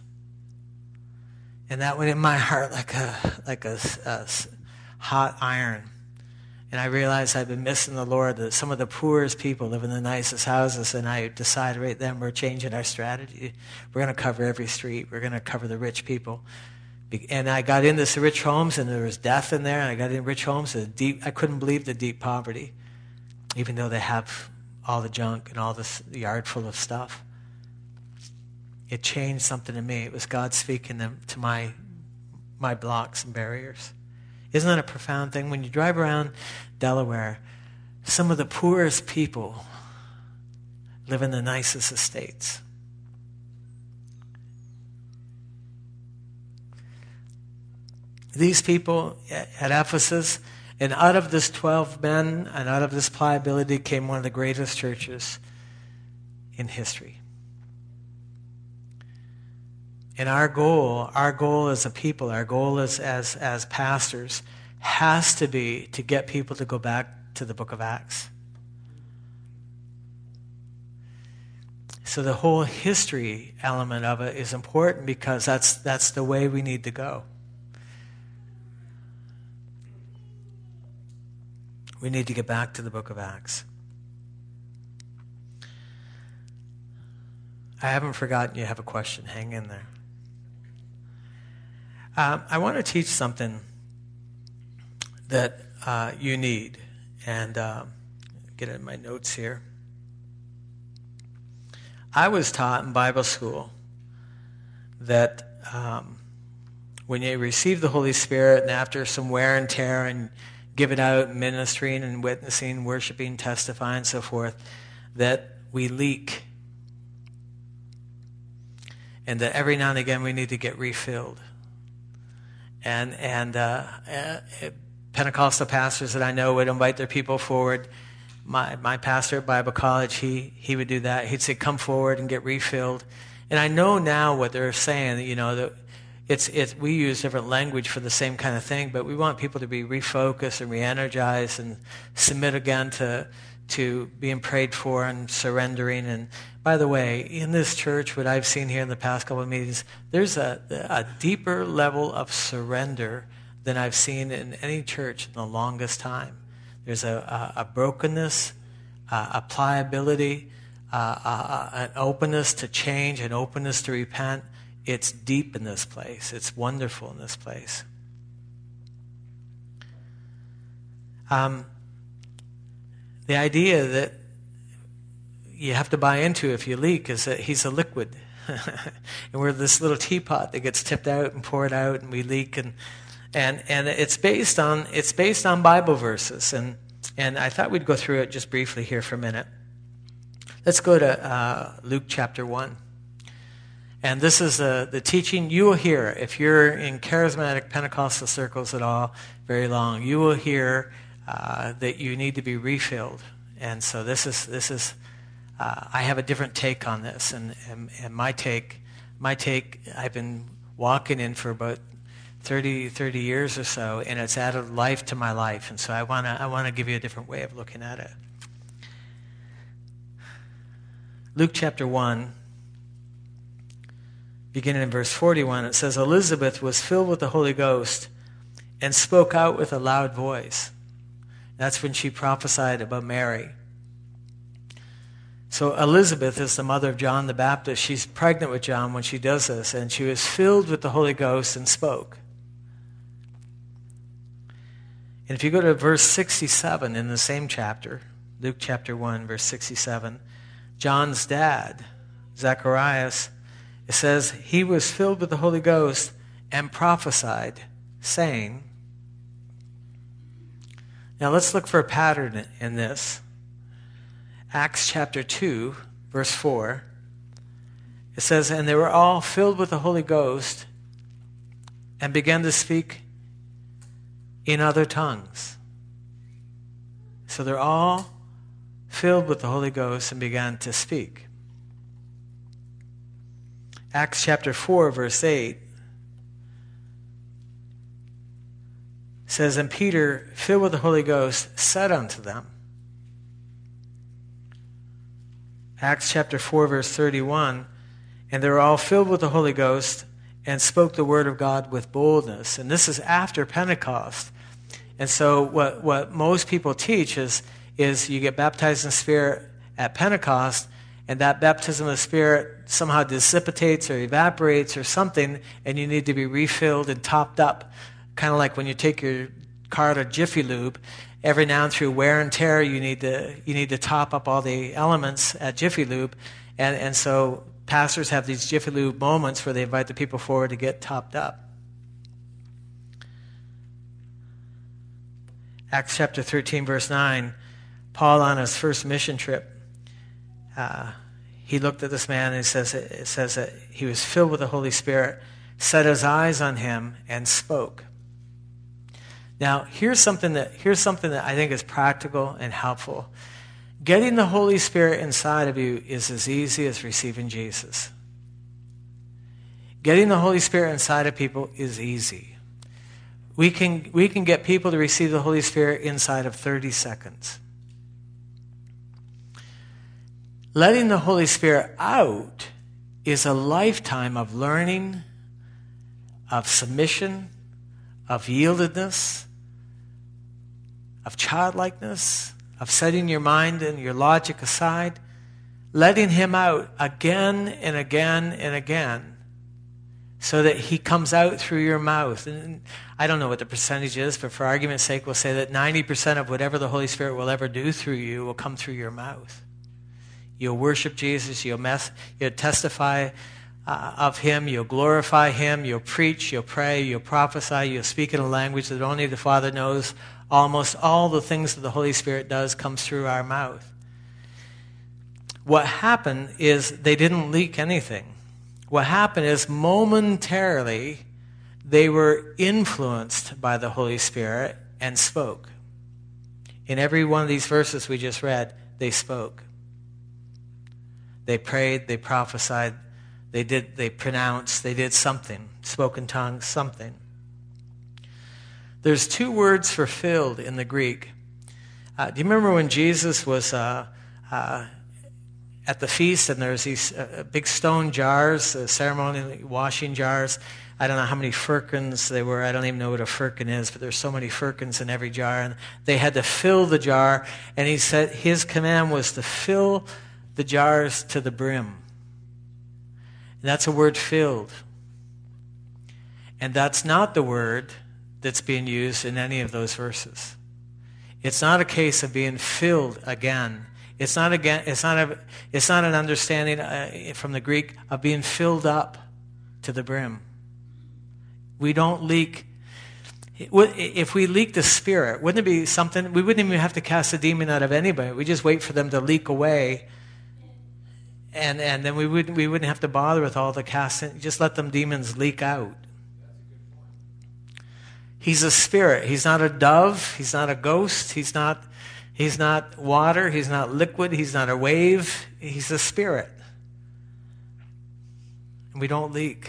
[SPEAKER 1] And that went in my heart like a like a, a hot iron. And I realized I'd been missing the Lord, that some of the poorest people live in the nicest houses, and I decided right then we're changing our strategy. We're going to cover every street. We're going to cover the rich people. And I got into some rich homes, and there was death in there, and I got in rich homes, and deep, I couldn't believe the deep poverty, even though they have all the junk and all this the yard full of stuff. It changed something in me. It was God speaking them to my my blocks and barriers. Isn't that a profound thing? When you drive around Delaware, some of the poorest people live in the nicest estates. These people at Ephesus, and out of this twelve men, and out of this pliability came one of the greatest churches in history. And our goal, our goal as a people, our goal as, as, as pastors, has to be to get people to go back to the book of Acts. So the whole history element of it is important because that's that's the way we need to go. We need to get back to the book of Acts. I haven't forgotten you have a question. Hang in there. Um, I want to teach something that uh, you need. And uh, get it in my notes here. I was taught in Bible school that um, when you receive the Holy Spirit and after some wear and tear and give it out, ministering and witnessing, worshiping, testifying, and so forth, that we leak. And that every now and again we need to get refilled. And and uh, uh, Pentecostal pastors that I know would invite their people forward. My my pastor at Bible College, he he would do that. He'd say, "Come forward and get refilled." And I know now what they're saying. You know that it's it's we use different language for the same kind of thing, but we want people to be refocused and re-energized and submit again to to being prayed for and surrendering. And by the way, in this church, what I've seen here in the past couple of meetings, there's a, a deeper level of surrender than I've seen in any church in the longest time. There's a, a, a brokenness, uh, a pliability, uh, uh, an openness to change, an openness to repent. It's deep in this place. It's wonderful in this place. Um, the idea that you have to buy into if you leak is that he's a liquid. And we're this little teapot that gets tipped out and poured out and we leak. And and and it's based on it's based on Bible verses. And, and I thought we'd go through it just briefly here for a minute. Let's go to uh, Luke chapter one. And this is the, the teaching you will hear. If you're in charismatic Pentecostal circles at all, very long, you will hear uh, that you need to be refilled. And so this is this is uh, I have a different take on this, and, and and my take my take I've been walking in for about thirty, thirty years or so, and it's added life to my life. And so I wanna I wanna give you a different way of looking at it. Luke chapter one. Beginning in verse forty-one, it says, Elizabeth was filled with the Holy Ghost and spoke out with a loud voice. That's when she prophesied about Mary. So Elizabeth is the mother of John the Baptist. She's pregnant with John when she does this, and she was filled with the Holy Ghost and spoke. And if you go to verse sixty-seven in the same chapter, Luke chapter one, verse sixty-seven, John's dad, Zacharias, it says, he was filled with the Holy Ghost and prophesied, saying. Now let's look for a pattern in this. Acts chapter two, verse four. It says, and they were all filled with the Holy Ghost and began to speak in other tongues. So they're all filled with the Holy Ghost and began to speak. Acts chapter four, verse eight says, and Peter, filled with the Holy Ghost, said unto them. Acts chapter four, verse thirty-one, and they were all filled with the Holy Ghost and spoke the word of God with boldness. And this is after Pentecost. And so what, what most people teach is, is you get baptized in the Spirit at Pentecost, and that baptism of the Spirit somehow dissipates or evaporates or something, and you need to be refilled and topped up. Kind of like when you take your car to Jiffy Lube, every now and through wear and tear, you need to you need to top up all the elements at Jiffy Lube. And, and so pastors have these Jiffy Lube moments where they invite the people forward to get topped up. Acts chapter thirteen, verse nine, Paul on his first mission trip, uh, he looked at this man and it says, it says that he was filled with the Holy Spirit, set his eyes on him, and spoke. Now, here's something that here's something that I think is practical and helpful. Getting the Holy Spirit inside of you is as easy as receiving Jesus. Getting the Holy Spirit inside of people is easy. We can we can get people to receive the Holy Spirit inside of thirty seconds. Letting the Holy Spirit out is a lifetime of learning, of submission, of yieldedness, of childlikeness, of setting your mind and your logic aside, letting him out again and again and again so that he comes out through your mouth. And I don't know what the percentage is, but for argument's sake, we'll say that ninety percent of whatever the Holy Spirit will ever do through you will come through your mouth. You'll worship Jesus, you'll, mess, you'll testify uh, of him, you'll glorify him, you'll preach, you'll pray, you'll prophesy, you'll speak in a language that only the Father knows. Almost all the things that the Holy Spirit does comes through our mouth. What happened is they didn't leak anything. What happened is momentarily they were influenced by the Holy Spirit and spoke. In every one of these verses we just read, they spoke. They prayed, they prophesied, they did, they pronounced, they did something, spoke in tongues, something. There's two words for filled in the Greek. Uh, do you remember when Jesus was uh, uh, at the feast and there's these uh, big stone jars, uh, ceremonial washing jars? I don't know how many firkins they were. I don't even know what a firkin is, but there's so many firkins in every jar. And they had to fill the jar, and he said his command was to fill the jars to the brim. And that's a word, filled. And that's not the word that's being used in any of those verses. It's not a case of being filled again. It's not again. It's not a. It's not an understanding uh, from the Greek of being filled up to the brim. We don't leak. If we leak the Spirit, wouldn't it be something? We wouldn't even have to cast a demon out of anybody. We just wait for them to leak away, and and then we wouldn't we wouldn't have to bother with all the casting. Just let them demons leak out. He's a spirit. He's not a dove. He's not a ghost. He's not, he's not water. He's not liquid. He's not a wave. He's a spirit. And we don't leak.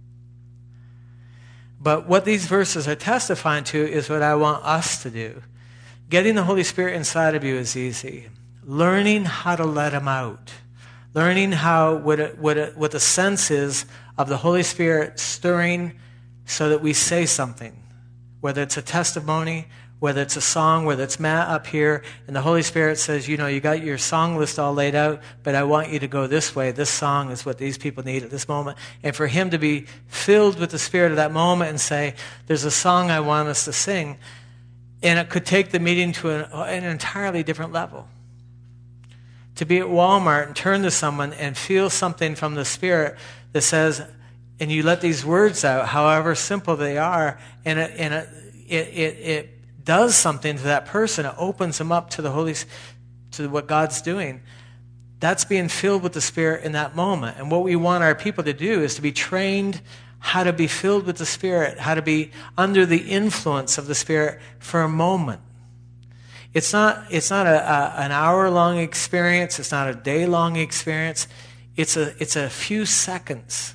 [SPEAKER 1] But what these verses are testifying to is what I want us to do. Getting the Holy Spirit inside of you is easy. Learning how to let him out. Learning how, what, it, what, it, what the sense is of the Holy Spirit stirring so that we say something. Whether it's a testimony, whether it's a song, whether it's Matt up here, and the Holy Spirit says, you know, you got your song list all laid out, but I want you to go this way. This song is what these people need at this moment. And for him to be filled with the Spirit at that moment and say, there's a song I want us to sing, and it could take the meeting to an, an entirely different level. To be at Walmart and turn to someone and feel something from the Spirit that says, and you let these words out, however simple they are, and it, and it, it, it, it does something to that person. It opens them up to the Holy, to what God's doing. That's being filled with the Spirit in that moment. And what we want our people to do is to be trained how to be filled with the Spirit, how to be under the influence of the Spirit for a moment. It's not, it's not a, a, an hour-long experience. It's not a day-long experience. It's a, it's a few seconds.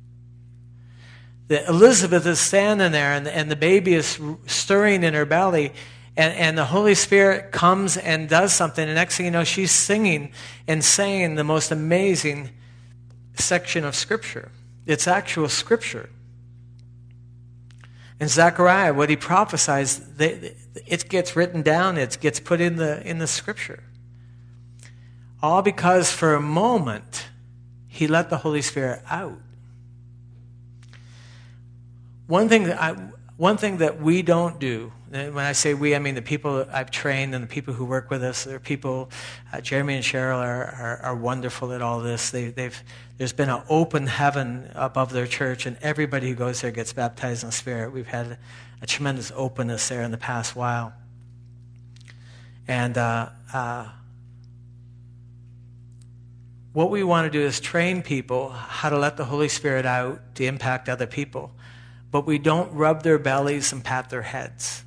[SPEAKER 1] That Elizabeth is standing there, and, and the baby is stirring in her belly, and, and the Holy Spirit comes and does something, and next thing you know, she's singing and saying the most amazing section of Scripture. It's actual Scripture. And Zechariah, what he prophesies, they, it gets written down, it gets put in the in the scripture. All because for a moment, he let the Holy Spirit out. One thing that I, one thing that we don't do, and when I say we, I mean the people that I've trained and the people who work with us. They're people, uh, Jeremy and Cheryl are, are, are wonderful at all this. They, they've There's been an open heaven above their church, and everybody who goes there gets baptized in the Spirit. We've had a tremendous openness there in the past while. And uh, uh, what we want to do is train people how to let the Holy Spirit out to impact other people. But we don't rub their bellies and pat their heads.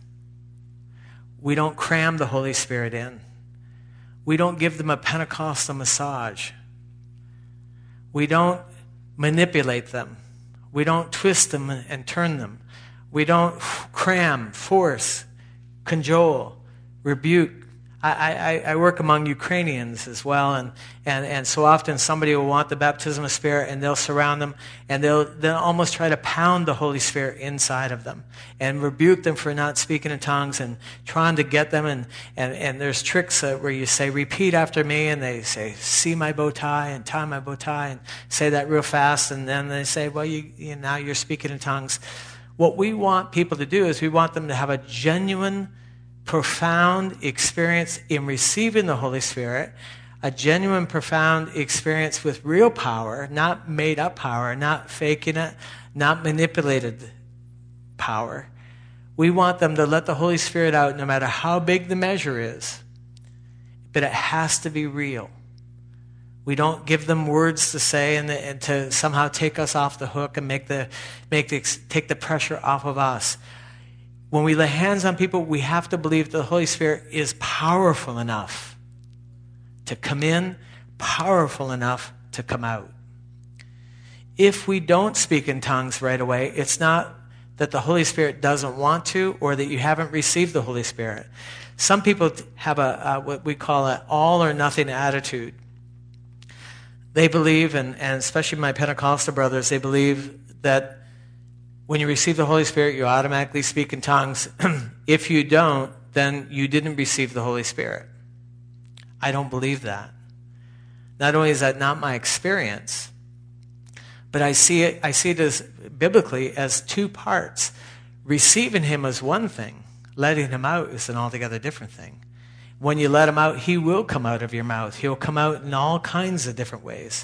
[SPEAKER 1] We don't cram the Holy Spirit in. We don't give them a Pentecostal massage. We don't manipulate them. We don't twist them and turn them. We don't cram, force, cajole, rebuke. I, I, I work among Ukrainians as well, and, and, and so often somebody will want the baptism of Spirit, and they'll surround them, and they'll, they'll almost try to pound the Holy Spirit inside of them and rebuke them for not speaking in tongues and trying to get them. And, and, and there's tricks uh, where you say, repeat after me, and they say, see my bow tie and tie my bow tie, and say that real fast, and then they say, well, you, you now you're speaking in tongues. What we want people to do is we want them to have a genuine, profound experience in receiving the Holy Spirit, a genuine, profound experience with real power, not made up power, not faking it, not manipulated power. We want them to let the Holy Spirit out no matter how big the measure is, but it has to be real. We don't give them words to say and, the, and to somehow take us off the hook and make the, make the, take the pressure off of us. When we lay hands on people, we have to believe the Holy Spirit is powerful enough to come in, powerful enough to come out. If we don't speak in tongues right away, it's not that the Holy Spirit doesn't want to or that you haven't received the Holy Spirit. Some people have a, a what we call an all or nothing attitude. They believe, and, and especially my Pentecostal brothers, they believe that when you receive the Holy Spirit, you automatically speak in tongues. If you don't, then you didn't receive the Holy Spirit. I don't believe that. Not only is that not my experience, but I see it, I see it as biblically as two parts. Receiving him is one thing. Letting him out is an altogether different thing. When you let him out, he will come out of your mouth. He'll come out in all kinds of different ways.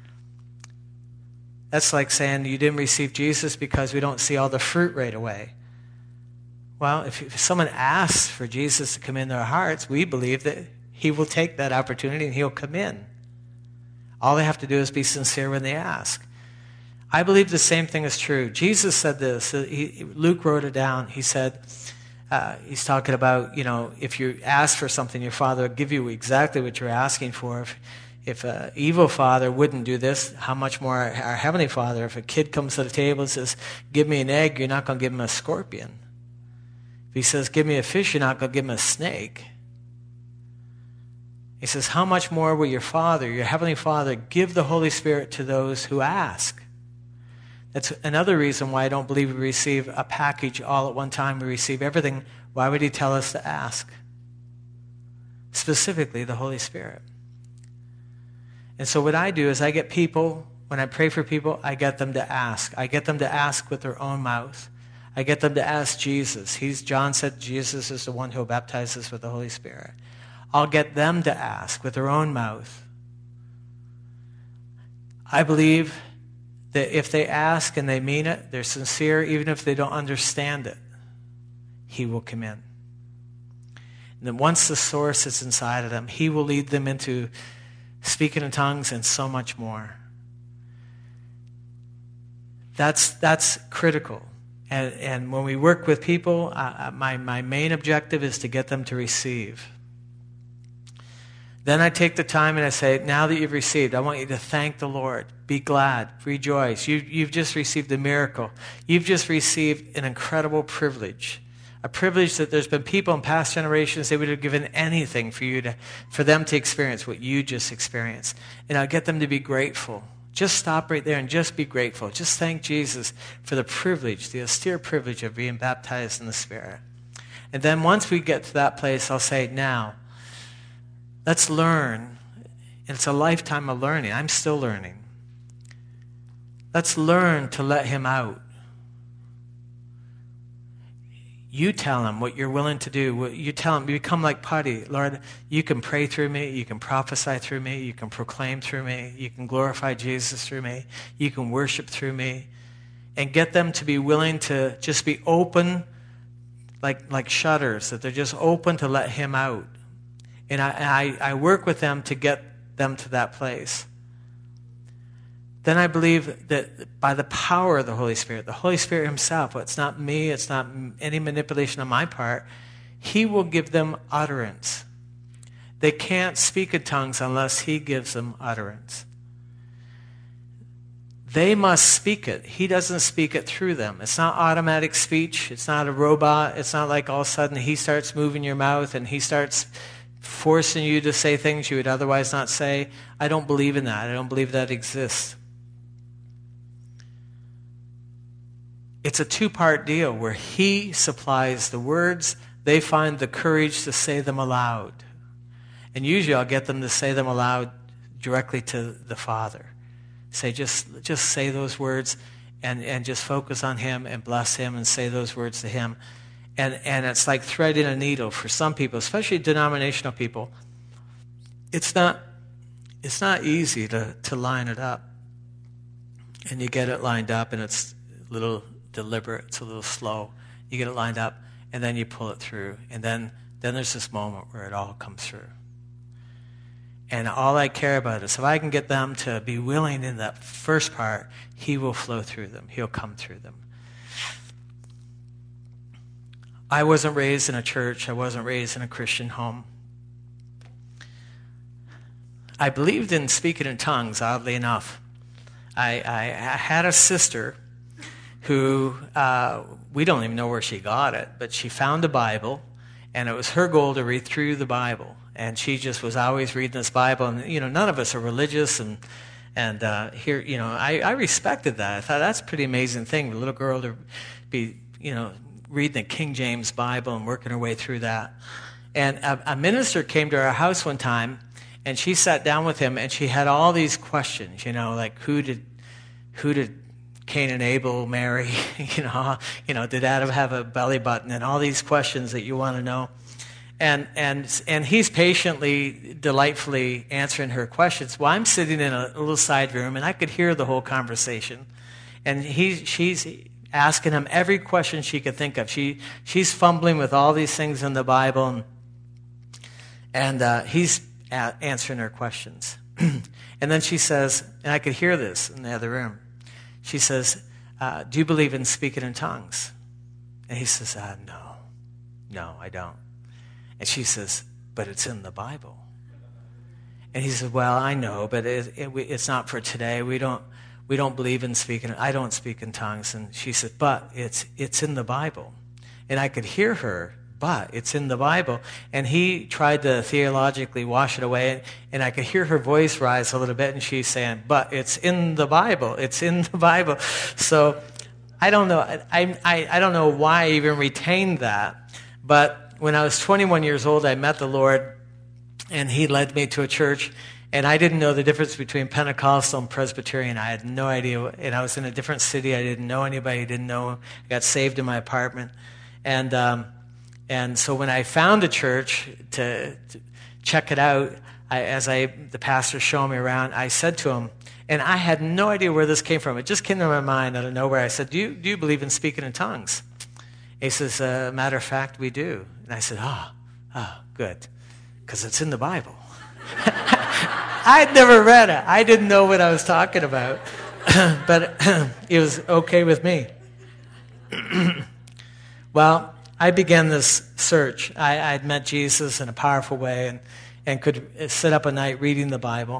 [SPEAKER 1] That's like saying you didn't receive Jesus because we don't see all the fruit right away. Well, if, if someone asks for Jesus to come in their hearts, we believe that he will take that opportunity and he'll come in. All they have to do is be sincere when they ask. I believe the same thing is true. Jesus said this. He, Luke wrote it down. He said, uh, he's talking about, you know, if you ask for something, your Father will give you exactly what you're asking for. If, If an evil father wouldn't do this, how much more our, our Heavenly Father? If a kid comes to the table and says, give me an egg, you're not going to give him a scorpion. If he says, give me a fish, you're not going to give him a snake. He says, how much more will your Father, your Heavenly Father, give the Holy Spirit to those who ask? That's another reason why I don't believe we receive a package all at one time. We receive everything. Why would he tell us to ask? Specifically, the Holy Spirit. And so what I do is I get people, when I pray for people, I get them to ask. I get them to ask with their own mouth. I get them to ask Jesus. He's, John said Jesus is the one who baptizes with the Holy Spirit. I'll get them to ask with their own mouth. I believe that if they ask and they mean it, they're sincere, even if they don't understand it, he will come in. And then once the source is inside of them, he will lead them into speaking in tongues and so much more. That's that's critical. And, and when we work with people, uh, my, my main objective is to get them to receive. Then I take the time and I say, now that you've received, I want you to thank the Lord. Be glad. Rejoice. You, you've just received a miracle. You've just received an incredible privilege. A privilege that there's been people in past generations, they would have given anything for you to, for them to experience what you just experienced. And I'll get them to be grateful. Just stop right there and just be grateful. Just thank Jesus for the privilege, the austere privilege of being baptized in the Spirit. And then once we get to that place, I'll say, now, let's learn. It's a lifetime of learning. I'm still learning. Let's learn to let him out. You tell him what you're willing to do. You tell him, you become like Putty. Lord, you can pray through me. You can prophesy through me. You can proclaim through me. You can glorify Jesus through me. You can worship through me. And get them to be willing to just be open like, like shutters, that they're just open to let him out. And I, I, I work with them to get them to that place. Then I believe that by the power of the Holy Spirit, the Holy Spirit himself, it's not me, it's not any manipulation on my part, he will give them utterance. They can't speak in tongues unless he gives them utterance. They must speak it. He doesn't speak it through them. It's not automatic speech. It's not a robot. It's not like all of a sudden he starts moving your mouth and he starts forcing you to say things you would otherwise not say. I don't believe in that. I don't believe that exists. It's a two-part deal where he supplies the words, they find the courage to say them aloud. And usually I'll get them to say them aloud directly to the Father. Say, just, just say those words and, and just focus on him and bless him and say those words to him. And, and it's like threading a needle for some people, especially denominational people. It's not, it's not easy to, to line it up. And you get it lined up and it's a little deliberate, it's a little slow. You get it lined up, and then you pull it through. And then, then there's this moment where it all comes through. And all I care about is if I can get them to be willing in that first part, he will flow through them. He'll come through them. I wasn't raised in a church. I wasn't raised in a Christian home. I believed in speaking in tongues, oddly enough. I, I, I had a sister who, uh, we don't even know where she got it, but she found a Bible, and it was her goal to read through the Bible. And she just was always reading this Bible, and, you know, none of us are religious, and and uh, here, you know, I, I respected that. I thought that's a pretty amazing thing, for a little girl to be, you know, reading the King James Bible and working her way through that. And a, a minister came to our house one time, and she sat down with him, and she had all these questions, you know, like who did, who did Cain and Abel marry? you know, you know, did Adam have a belly button? And all these questions that you want to know. And and and he's patiently, delightfully answering her questions. Well, I'm sitting in a little side room, and I could hear the whole conversation. And he she's asking him every question she could think of. She she's fumbling with all these things in the Bible, and, and uh, he's a- answering her questions. And then she says, and I could hear this in the other room. She says, uh, do you believe in speaking in tongues? And he says, uh, no, no, I don't. And she says, but it's in the Bible. And he says, well, I know, but it, it, it's not for today. We don't, we don't believe in speaking. I don't speak in tongues. And she said, but it's, it's in the Bible. And I could hear her, but it's in the Bible. And he tried to theologically wash it away, and, and I could hear her voice rise a little bit, and she's saying, but it's in the Bible. It's in the Bible. So I don't know. I, I, I don't know why I even retained that. But when I was twenty-one years old, I met the Lord, and he led me to a church, and I didn't know the difference between Pentecostal and Presbyterian. I had no idea. And I was in a different city. I didn't know anybody. I didn't know. I got saved in my apartment. And, um, And so when I found a church to, to check it out, I, as I the pastor showed me around, I said to him, and I had no idea where this came from. It just came to my mind out of nowhere. I said, do you, do you believe in speaking in tongues? He says, uh, matter of fact, we do. And I said, oh, oh, good, because it's in the Bible. I'd never read it. I didn't know what I was talking about, but it was okay with me. Well, I began this search. I, I'd met Jesus in a powerful way, and, and could sit up a night reading the Bible.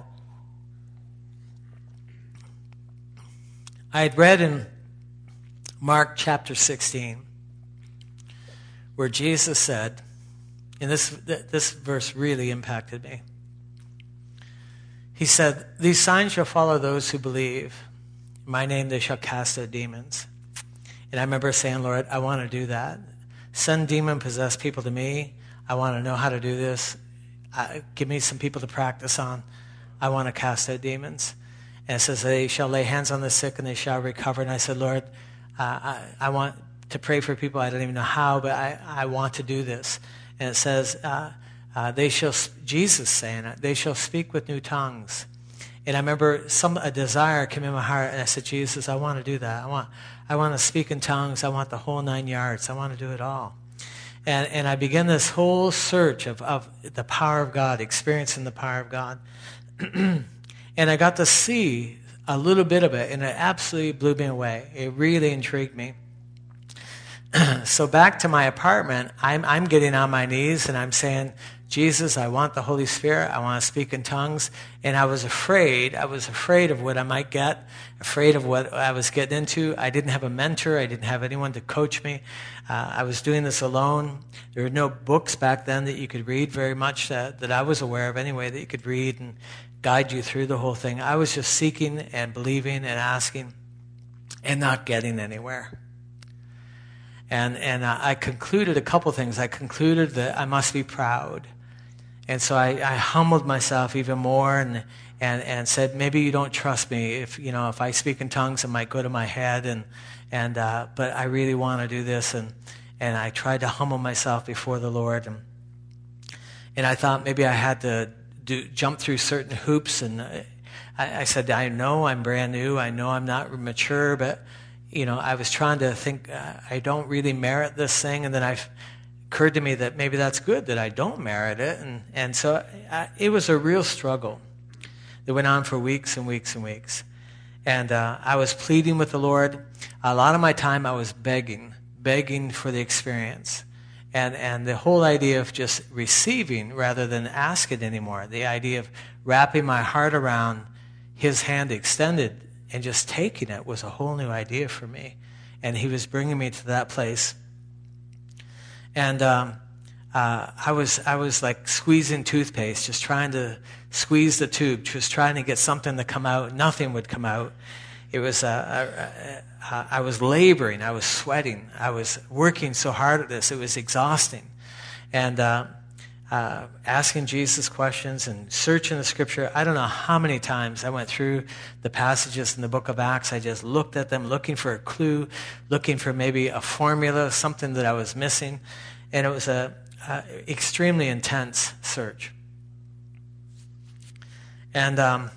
[SPEAKER 1] I had read in Mark chapter sixteen, where Jesus said, and this, this verse really impacted me. he said, these signs shall follow those who believe. In my name they shall cast out demons. And I remember saying, Lord, I want to do that. Send demon-possessed people to me. I want to know how to do this. Uh, give me some people to practice on. I want to cast out demons. And it says, they shall lay hands on the sick and they shall recover. And I said, Lord, uh, I, I want to pray for people. I don't even know how, but I, I want to do this. And it says, uh, uh, they shall, Jesus saying it, they shall speak with new tongues. And I remember some a desire came in my heart, and I said, Jesus, I want to do that. I want, I want to speak in tongues. I want the whole nine yards. I want to do it all. And and I began this whole search of, of the power of God, experiencing the power of God. And I got to see a little bit of it, and it absolutely blew me away. It really intrigued me. So back to my apartment, I'm I'm getting on my knees, and I'm saying, Jesus, I want the Holy Spirit. I want to speak in tongues. And I was afraid. I was afraid of what I might get, afraid of what I was getting into. I didn't have a mentor. I didn't have anyone to coach me. Uh, I was doing this alone. There were no books back then that you could read very much, that, that I was aware of anyway, that you could read and guide you through the whole thing. I was just seeking and believing and asking and not getting anywhere. And and I concluded a couple things. I concluded that I must be proud. And so I, I humbled myself even more and, and and said, maybe you don't trust me. If you know, if I speak in tongues, it might go to my head. And and uh, but I really want to do this. And and I tried to humble myself before the Lord. And and I thought maybe I had to do jump through certain hoops. And I, I said, I know I'm brand new. I know I'm not mature, but you know, I was trying to think, uh, I don't really merit this thing. And then I occurred to me that maybe that's good, that I don't merit it. And, and so I, it was a real struggle that went on for weeks and weeks and weeks. And uh, I was pleading with the Lord. A lot of my time I was begging, begging for the experience. And, and the whole idea of just receiving rather than asking anymore, the idea of wrapping my heart around his hand extended and just taking it was a whole new idea for me. And he was bringing me to that place. And um, uh, I was I was like squeezing toothpaste, just trying to squeeze the tube, just trying to get something to come out. Nothing would come out. It was uh, uh, uh, I was laboring. I was sweating. I was working so hard at this. It was exhausting. And uh, uh, asking Jesus questions and searching the Scripture. I don't know how many times I went through the passages in the book of Acts. I just looked at them, looking for a clue, looking for maybe a formula, something that I was missing. And it was a, a extremely intense search. And um,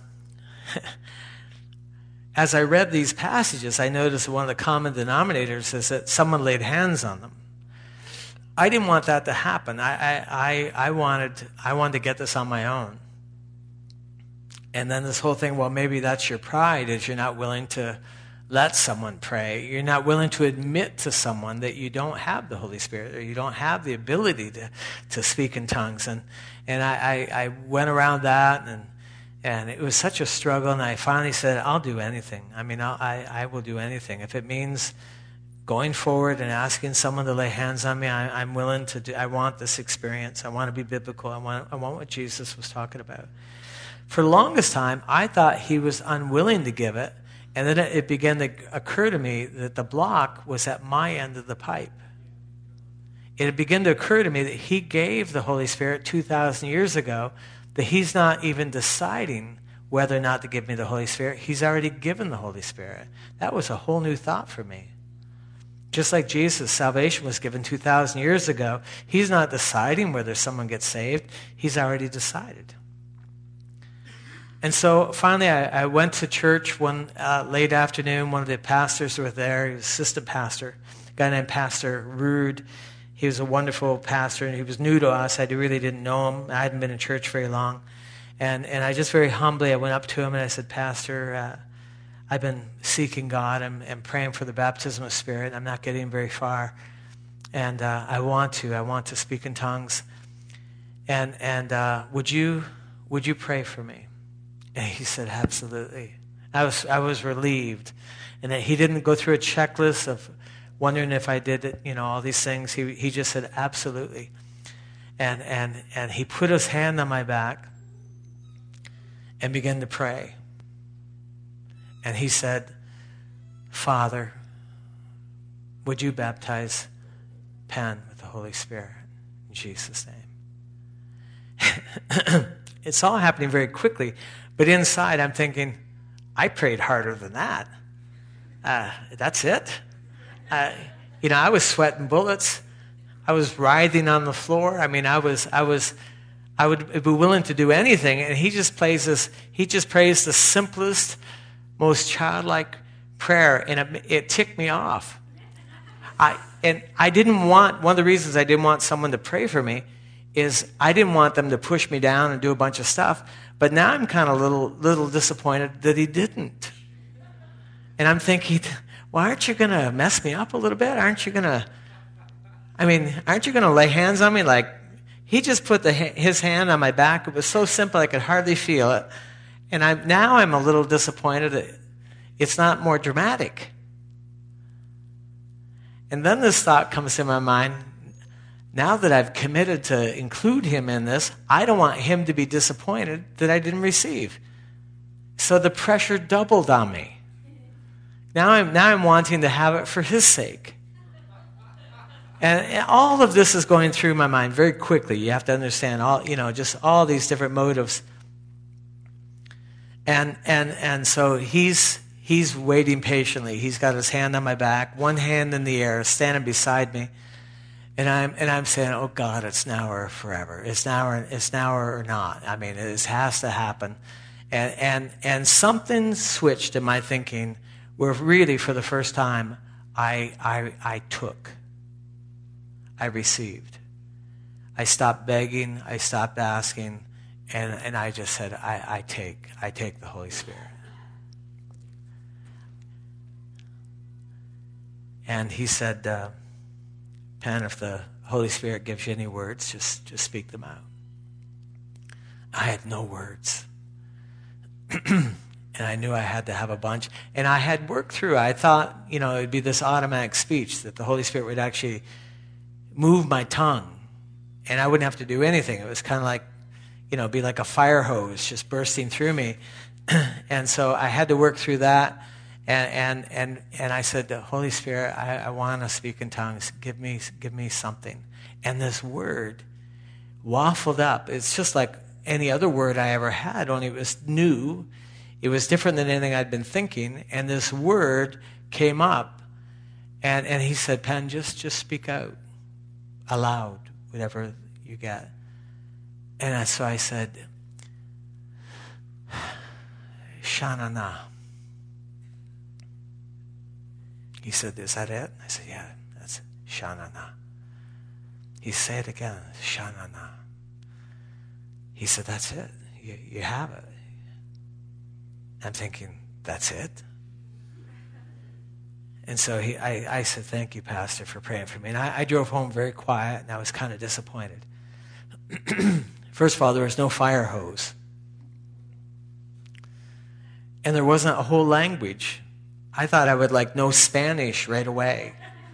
[SPEAKER 1] as I read these passages, I noticed one of the common denominators is that someone laid hands on them. I didn't want that to happen. I, I, I, wanted, I wanted to get this on my own. And then this whole thing, well, maybe that's your pride, is you're not willing to let someone pray. You're not willing to admit to someone that you don't have the Holy Spirit, or you don't have the ability to, to speak in tongues. And, and I, I, I went around that, and, and it was such a struggle, and I finally said, I'll do anything. I mean, I'll, I, I will do anything. If it means going forward and asking someone to lay hands on me, I, I'm willing to do. I want this experience. I want to be biblical. I want, I want what Jesus was talking about. For the longest time, I thought he was unwilling to give it, and then it, it began to occur to me that the block was at my end of the pipe. It began to occur to me that he gave the Holy Spirit two thousand years ago, that he's not even deciding whether or not to give me the Holy Spirit. He's already given the Holy Spirit. That was a whole new thought for me. Just like Jesus, salvation was given two thousand years ago. He's not deciding whether someone gets saved. He's already decided. And so finally I, I went to church one uh, late afternoon. One of the pastors were there. He was assistant pastor, a guy named Pastor Rude. He was a wonderful pastor, and he was new to us. I really didn't know him. I hadn't been in church very long. And, and I just very humbly, I went up to him and I said, Pastor, uh, I've been seeking God and, and praying for the baptism of Spirit. I'm not getting very far. And uh, I want to. I want to speak in tongues. And and uh, would you would you pray for me? And he said, absolutely. I was I was relieved. And that he didn't go through a checklist of wondering if I did it, you know, all these things. He he just said, absolutely. And and and he put his hand on my back. and began to pray. And he said, Father, would you baptize Penn with the Holy Spirit in Jesus' name? It's all happening very quickly, but inside I'm thinking, I prayed harder than that. Uh, that's it? Uh, you know, I was sweating bullets. I was writhing on the floor. I mean, I was, I was, I would be willing to do anything. And he just plays this, he just prays the simplest, most childlike prayer, and it, it ticked me off. I, and I didn't want, one of the reasons I didn't want someone to pray for me is I didn't want them to push me down and do a bunch of stuff. But now I'm kind of a little, little disappointed that he didn't. And I'm thinking, well, aren't you going to mess me up a little bit? Aren't you going to, I mean, aren't you going to lay hands on me? Like, he just put the, his hand on my back. It was so simple I could hardly feel it. And I'm, now I'm a little disappointed that it's not more dramatic. And then this thought comes to my mind, now that I've committed to include him in this, I don't want him to be disappointed that I didn't receive. So the pressure doubled on me. Now I'm, now I'm wanting to have it for his sake. And, and all of this is going through my mind very quickly. You have to understand all, you know, just all these different motives. And and and so he's he's waiting patiently. He's got his hand on my back, one hand in the air, standing beside me. And I'm and I'm saying, oh God, it's now or forever. It's now or it's now or not. I mean, it has to happen. And and and something switched in my thinking where really for the first time I I I took. I received. I stopped begging, I stopped asking, and, and I just said, I, I take, I take the Holy Spirit. And he said, uh, Penn, if the Holy Spirit gives you any words, just, just speak them out. I had no words. And I knew I had to have a bunch. And I had worked through, I thought, you know, it would be this automatic speech that the Holy Spirit would actually move my tongue, and I wouldn't have to do anything. It was kind of like, you know, be like a fire hose just bursting through me. And so I had to work through that, and and and, and I said, Holy Spirit, I, I want to speak in tongues. Give me give me something. And this word waffled up. It's just like any other word I ever had, only it was new. It was different than anything I'd been thinking, and this word came up, and, and he said, Penn, just just speak out. Aloud, whatever you get. And so I said, Shanana. He said, is that it? I said, yeah, that's Shanana. He said it again, Shanana. He said, that's it. You, you have it. I'm thinking, that's it? And so he, I, I said, thank you, Pastor, for praying for me. And I, I drove home very quiet, and I was kind of disappointed. First of all, there was no fire hose. And there wasn't a whole language. I thought I would like know Spanish right away.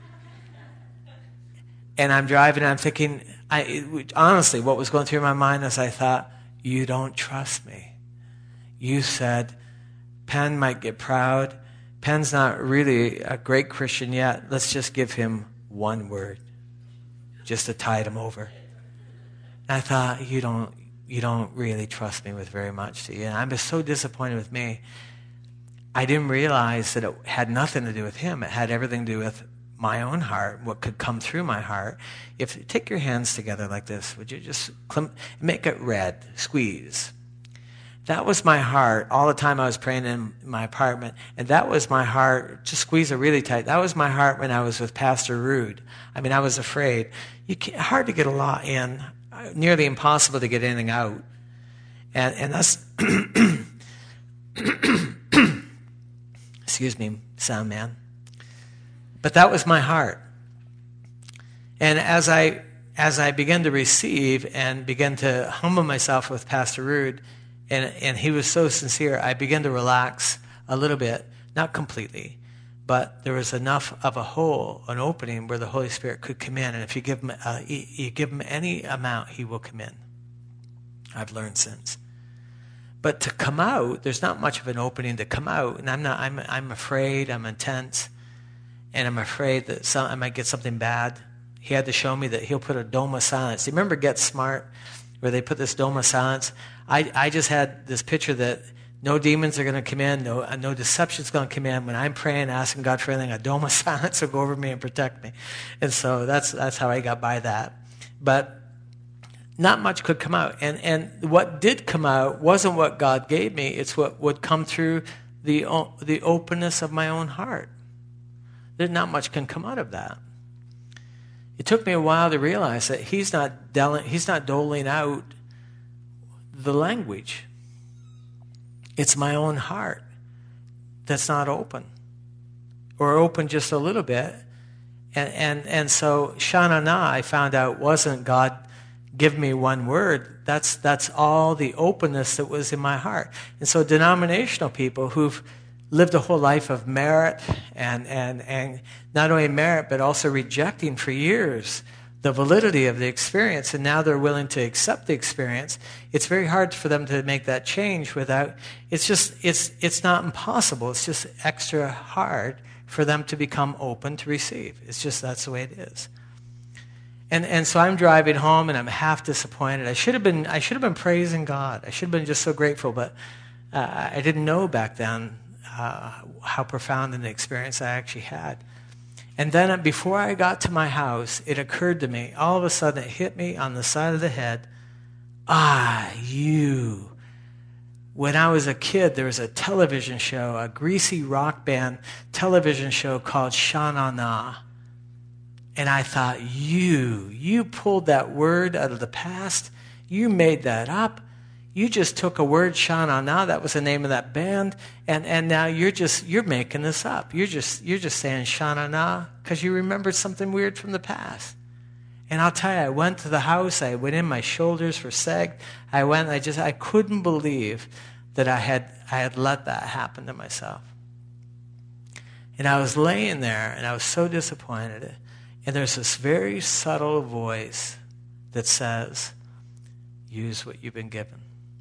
[SPEAKER 1] And I'm driving, and I'm thinking, I, it, honestly, what was going through my mind is I thought, you don't trust me. You said, Penn might get proud. Penn's not really a great Christian yet. Let's just give him one word, just to tide him over. And I thought, you don't, you don't really trust me with very much, do you? And I was so disappointed with me. I didn't realize that it had nothing to do with him. It had everything to do with my own heart, what could come through my heart. If take your hands together like this, would you just make it red, squeeze. That was my heart all the time I was praying in my apartment. And that was my heart, just squeeze it really tight. That was my heart when I was with Pastor Rude. I mean, I was afraid. You can't, hard to get a lot in, nearly impossible to get anything out. And, and that's, excuse me, sound man. But that was my heart. And as I, as I began to receive and began to humble myself with Pastor Rude, And, and he was so sincere, I began to relax a little bit, not completely, but there was enough of a hole, an opening where the Holy Spirit could come in. And if you give him, uh, you give him any amount, he will come in. I've learned since. But to come out, there's not much of an opening to come out. And I'm not, I'm, I'm afraid, I'm intense, and I'm afraid that some, I might get something bad. He had to show me that he'll put a dome of silence. You remember Get Smart, where they put this dome of silence? I, I just had this picture that no demons are going to come in, no, no deception's going to come in. When I'm praying, asking God for anything, a dome of silence will go over me and protect me. And so that's that's how I got by that. But not much could come out. And and what did come out wasn't what God gave me. It's what would come through the the openness of my own heart. There's not much can come out of that. It took me a while to realize that he's not del- he's not doling out the language. It's my own heart that's not open, or open just a little bit. And and and so Shana Na, I found out, wasn't God give me one word. That's that's all the openness that was in my heart. And so denominational people who've lived a whole life of merit and and and not only merit but also rejecting for years the validity of the experience, and now they're willing to accept the experience. It's very hard for them to make that change without. It's just it's it's not impossible. It's just extra hard for them to become open to receive. It's just that's the way it is. And and so I'm driving home and I'm half disappointed. I should have been I should have been praising God. I should have been just so grateful, but uh, I didn't know back then uh, how profound an experience I actually had. And then before I got to my house, it occurred to me, all of a sudden it hit me on the side of the head, ah, you. When I was a kid, there was a television show, a greasy rock band television show called Shana Na. And I thought, you, you pulled that word out of the past. You made that up. You just took a word, Shana Na, that was the name of that band, and, and now you're just you're making this up. You're just you're just saying Shana Na because you remembered something weird from the past. And I'll tell you, I went to the house, I went in, my shoulders were sagged. I went, I just I couldn't believe that I had I had let that happen to myself. And I was laying there and I was so disappointed. And there's this very subtle voice that says, use what you've been given.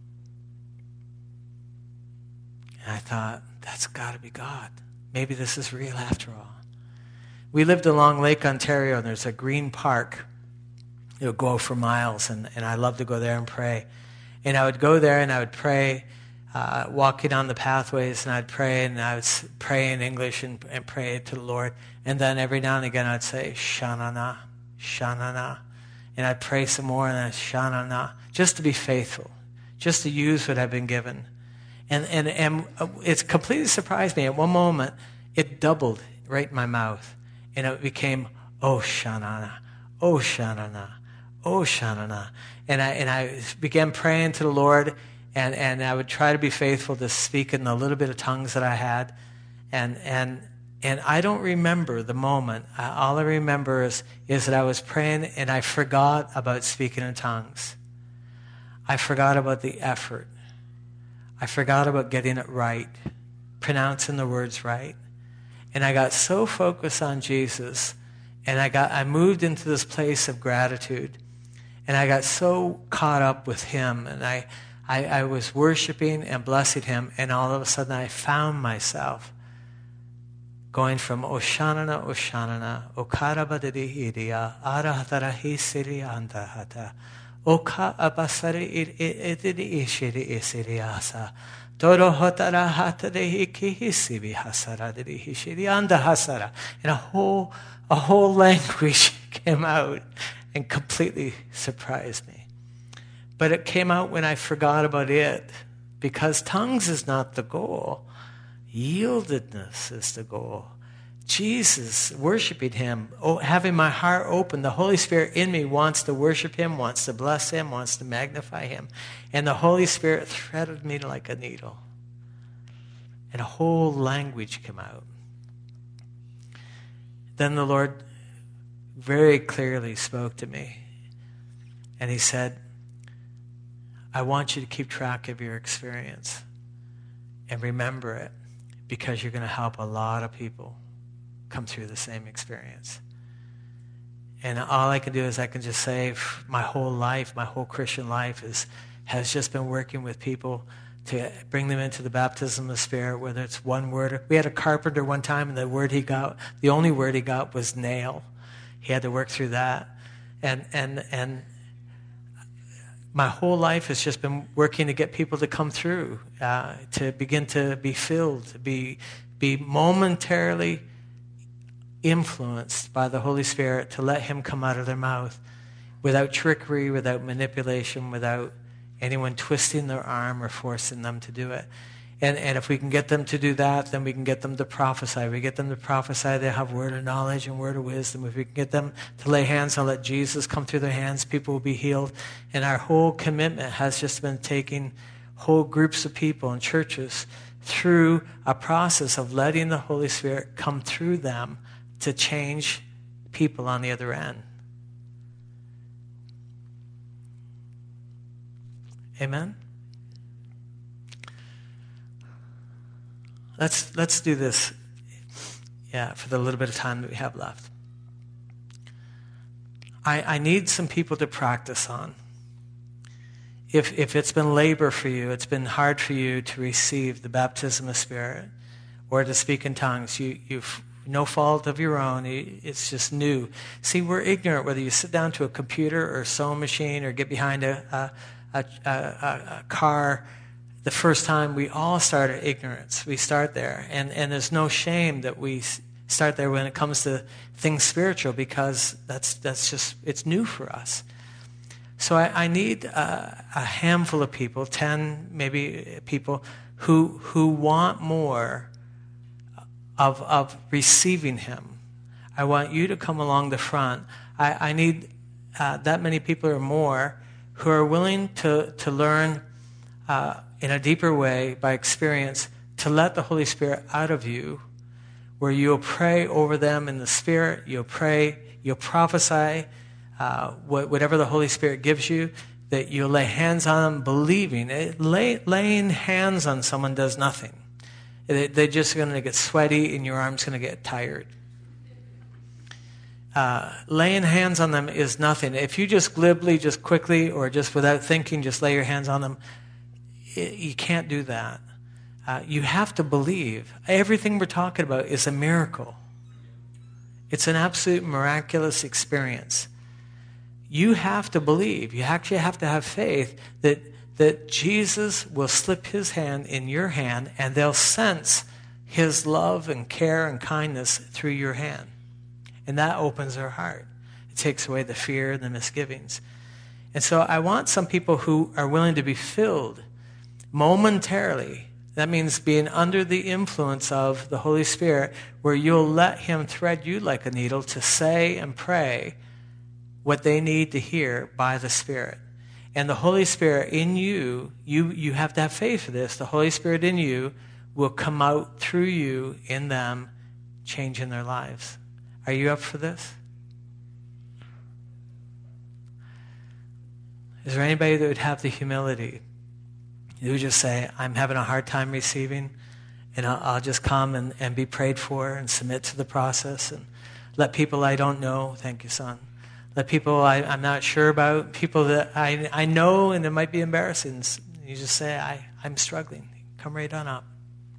[SPEAKER 1] And I thought, that's got to be God. Maybe this is real after all. We lived along Lake Ontario, and there's a green park. It would go for miles, and, and I loved to go there and pray. And I would go there, and I would pray, uh, walking on the pathways, and I'd pray, and I would pray in English and, and pray to the Lord. And then every now and again, I'd say, Shana Na, Shana Na. And I'd pray some more, and I'd Shana Na, just to be faithful, just to use what I've been given. And, and and it's completely surprised me. At one moment, it doubled right in my mouth. And it became, oh, Shanana, oh, Shanana, oh, Shanana. And I and I began praying to the Lord, and, and I would try to be faithful to speak in the little bit of tongues that I had. And and and I don't remember the moment. I, all I remember is, is that I was praying, and I forgot about speaking in tongues. I forgot about the effort. I forgot about getting it right, pronouncing the words right. And I got so focused on Jesus, and I got I moved into this place of gratitude, and I got so caught up with him, and I, I, I was worshiping and blessing him, and all of a sudden I found myself going from Oshanana, Oshanana, Okarabadirihiria, Arahatarahi Siriandahata, Oka Abasari Ishiri Isiriasa. Todo hotara hatare kihisivi hasara diri hishiri anda hasara. And a whole a whole language came out and completely surprised me. But it came out when I forgot about it, because tongues is not the goal. Yieldedness is the goal. Jesus, worshiping him, having my heart open, the Holy Spirit in me wants to worship him, wants to bless him, wants to magnify him. And the Holy Spirit threaded me like a needle. And a whole language came out. Then the Lord very clearly spoke to me. And he said, I want you to keep track of your experience and remember it, because you're going to help a lot of people come through the same experience. And all I can do is I can just say my whole life, my whole Christian life is has just been working with people to bring them into the baptism of the Spirit, whether it's one word. We had a carpenter one time, and the word he got, the only word he got was nail. He had to work through that. And and and my whole life has just been working to get people to come through, uh, to begin to be filled, to be be momentarily influenced by the Holy Spirit, to let him come out of their mouth without trickery, without manipulation, without anyone twisting their arm or forcing them to do it. And and if we can get them to do that, then we can get them to prophesy. If we get them to prophesy, they have word of knowledge and word of wisdom. If we can get them to lay hands and let Jesus come through their hands, people will be healed. And our whole commitment has just been taking whole groups of people and churches through a process of letting the Holy Spirit come through them to change people on the other end. Amen? Let's let's do this, yeah, for the little bit of time that we have left. I, I need some people to practice on. If if it's been labor for you, it's been hard for you to receive the baptism of Spirit or to speak in tongues, you, you've no fault of your own, it's just new. See, we're ignorant whether you sit down to a computer or a sewing machine or get behind a, a, a, a, a car. The first time, we all start at ignorance. We start there. And, and there's no shame that we start there when it comes to things spiritual, because that's that's just, it's new for us. So I, I need a, a handful of people, ten maybe people, who who want more of, of receiving him. I want you to come along the front. I, I need uh, that many people or more who are willing to, to learn uh, in a deeper way, by experience, to let the Holy Spirit out of you, where you'll pray over them in the Spirit, you'll pray, you'll prophesy, uh, whatever the Holy Spirit gives you, that you'll lay hands on them believing. It, lay, laying hands on someone does nothing. They, they're just going to get sweaty and your arm's going to get tired. Uh, laying hands on them is nothing. If you just glibly, just quickly, or just without thinking, just lay your hands on them, you can't do that. Uh, you have to believe. Everything we're talking about is a miracle. It's an absolute miraculous experience. You have to believe. You actually have to have faith that, that Jesus will slip his hand in your hand, and they'll sense his love and care and kindness through your hand. And that opens their heart. It takes away the fear and the misgivings. And so I want some people who are willing to be filled momentarily. That means being under the influence of the Holy Spirit, where you'll let him thread you like a needle to say and pray what they need to hear by the Spirit. And the Holy Spirit in you, you, you have to have faith for this. The Holy Spirit in you will come out through you in them, changing their lives. Are you up for this? Is there anybody that would have the humility? You just say, I'm having a hard time receiving, and I'll, I'll just come and, and be prayed for and submit to the process, and let people I don't know, thank you, son. Let people I, I'm not sure about, people that I, I know, and it might be embarrassing. You just say, I, I'm struggling. Come right on up.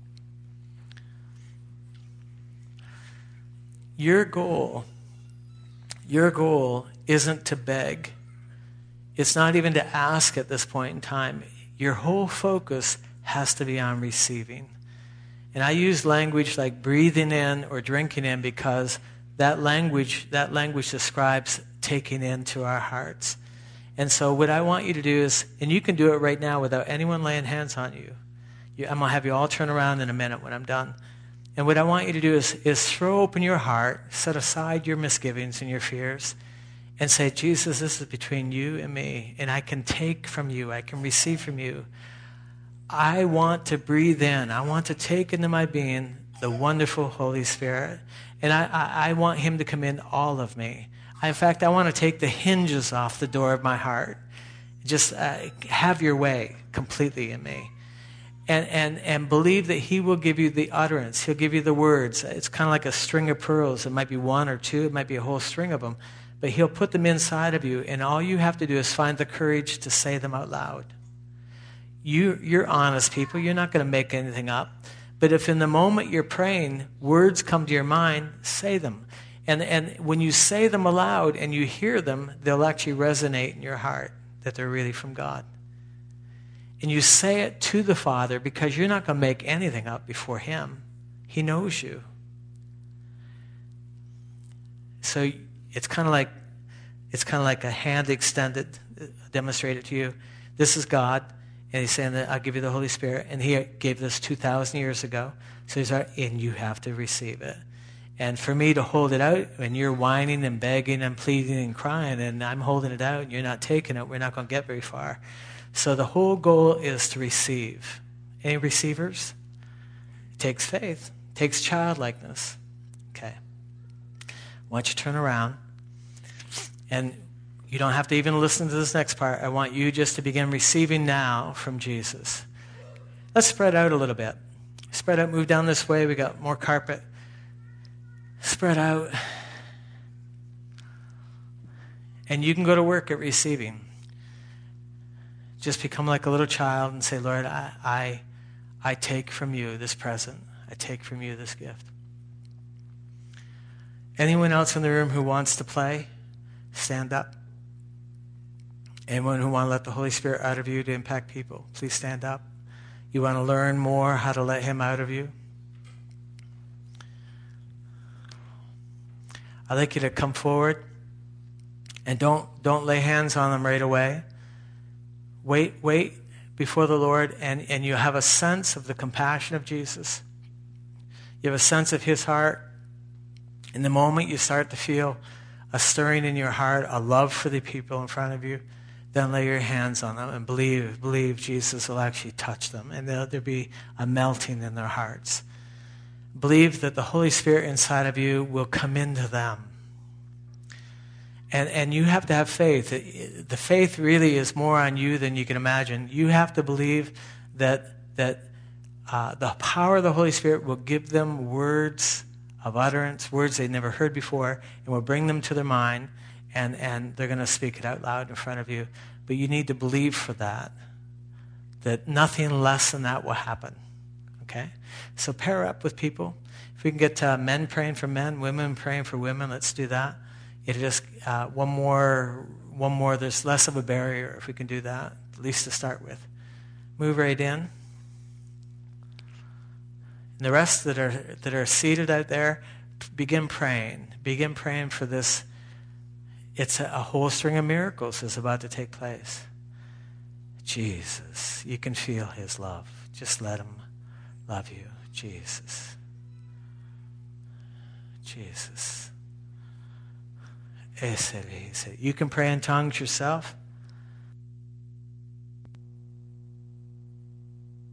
[SPEAKER 1] Your goal, your goal isn't to beg. It's not even to ask at this point in time. Your whole focus has to be on receiving. And I use language like breathing in or drinking in, because that language, that language describes taking into our hearts. And so what I want you to do is, and you can do it right now without anyone laying hands on you. you I'm going to have you all turn around in a minute when I'm done. And what I want you to do is, is throw open your heart, set aside your misgivings and your fears, and say, Jesus, this is between you and me, and I can take from you, I can receive from you. I want to breathe in, I want to take into my being the wonderful Holy Spirit, and I, I, I want him to come in all of me. I, in fact, I want to take the hinges off the door of my heart. Just uh, have your way completely in me. And, and, and believe that he will give you the utterance. He'll give you the words. It's kind of like a string of pearls. It might be one or two. It might be a whole string of them. But he'll put them inside of you, and all you have to do is find the courage to say them out loud. you, you're honest people. You're not going to make anything up. But if in the moment you're praying, words come to your mind, say them. And, and when you say them aloud and you hear them, they'll actually resonate in your heart that they're really from God. And you say it to the Father because you're not going to make anything up before him. He knows you. So it's kind of like it's kind of like a hand extended, demonstrated to you. This is God, and he's saying that I'll give you the Holy Spirit, and he gave this two thousand years ago. So he's like, and you have to receive it. And for me to hold it out, and you're whining and begging and pleading and crying, and I'm holding it out, and you're not taking it, we're not going to get very far. So the whole goal is to receive. Any receivers? It takes faith. It takes childlikeness. Okay. I want you to turn around. And you don't have to even listen to this next part. I want you just to begin receiving now from Jesus. Let's spread out a little bit. Spread out, move down this way. We got more carpet. Spread out. And you can go to work at receiving. Just become like a little child and say, Lord, I, I, I take from you this present. I take from you this gift. Anyone else in the room who wants to play, stand up. Anyone who wants to let the Holy Spirit out of you to impact people, please stand up. You want to learn more how to let him out of you? I'd like you to come forward and don't, don't lay hands on them right away. Wait, wait before the Lord, and, and you have a sense of the compassion of Jesus. You have a sense of his heart. In the moment you start to feel a stirring in your heart, a love for the people in front of you, then lay your hands on them and believe, believe Jesus will actually touch them, and there'll, there'll be a melting in their hearts. Believe that the Holy Spirit inside of you will come into them. And, and you have to have faith. The faith really is more on you than you can imagine. You have to believe that, that uh, the power of the Holy Spirit will give them words of utterance, words they've never heard before, and will bring them to their mind, and, and they're going to speak it out loud in front of you. But you need to believe for that, that nothing less than that will happen. Okay? So pair up with people. If we can get uh, men praying for men, women praying for women, let's do that. It just uh, one more, one more. There's less of a barrier if we can do that, at least to start with. Move right in. And the rest that are that are seated out there, begin praying. Begin praying for this. It's a, a whole string of miracles is about to take place. Jesus, you can feel his love. Just let him love you. Jesus. Jesus. You can pray in tongues yourself.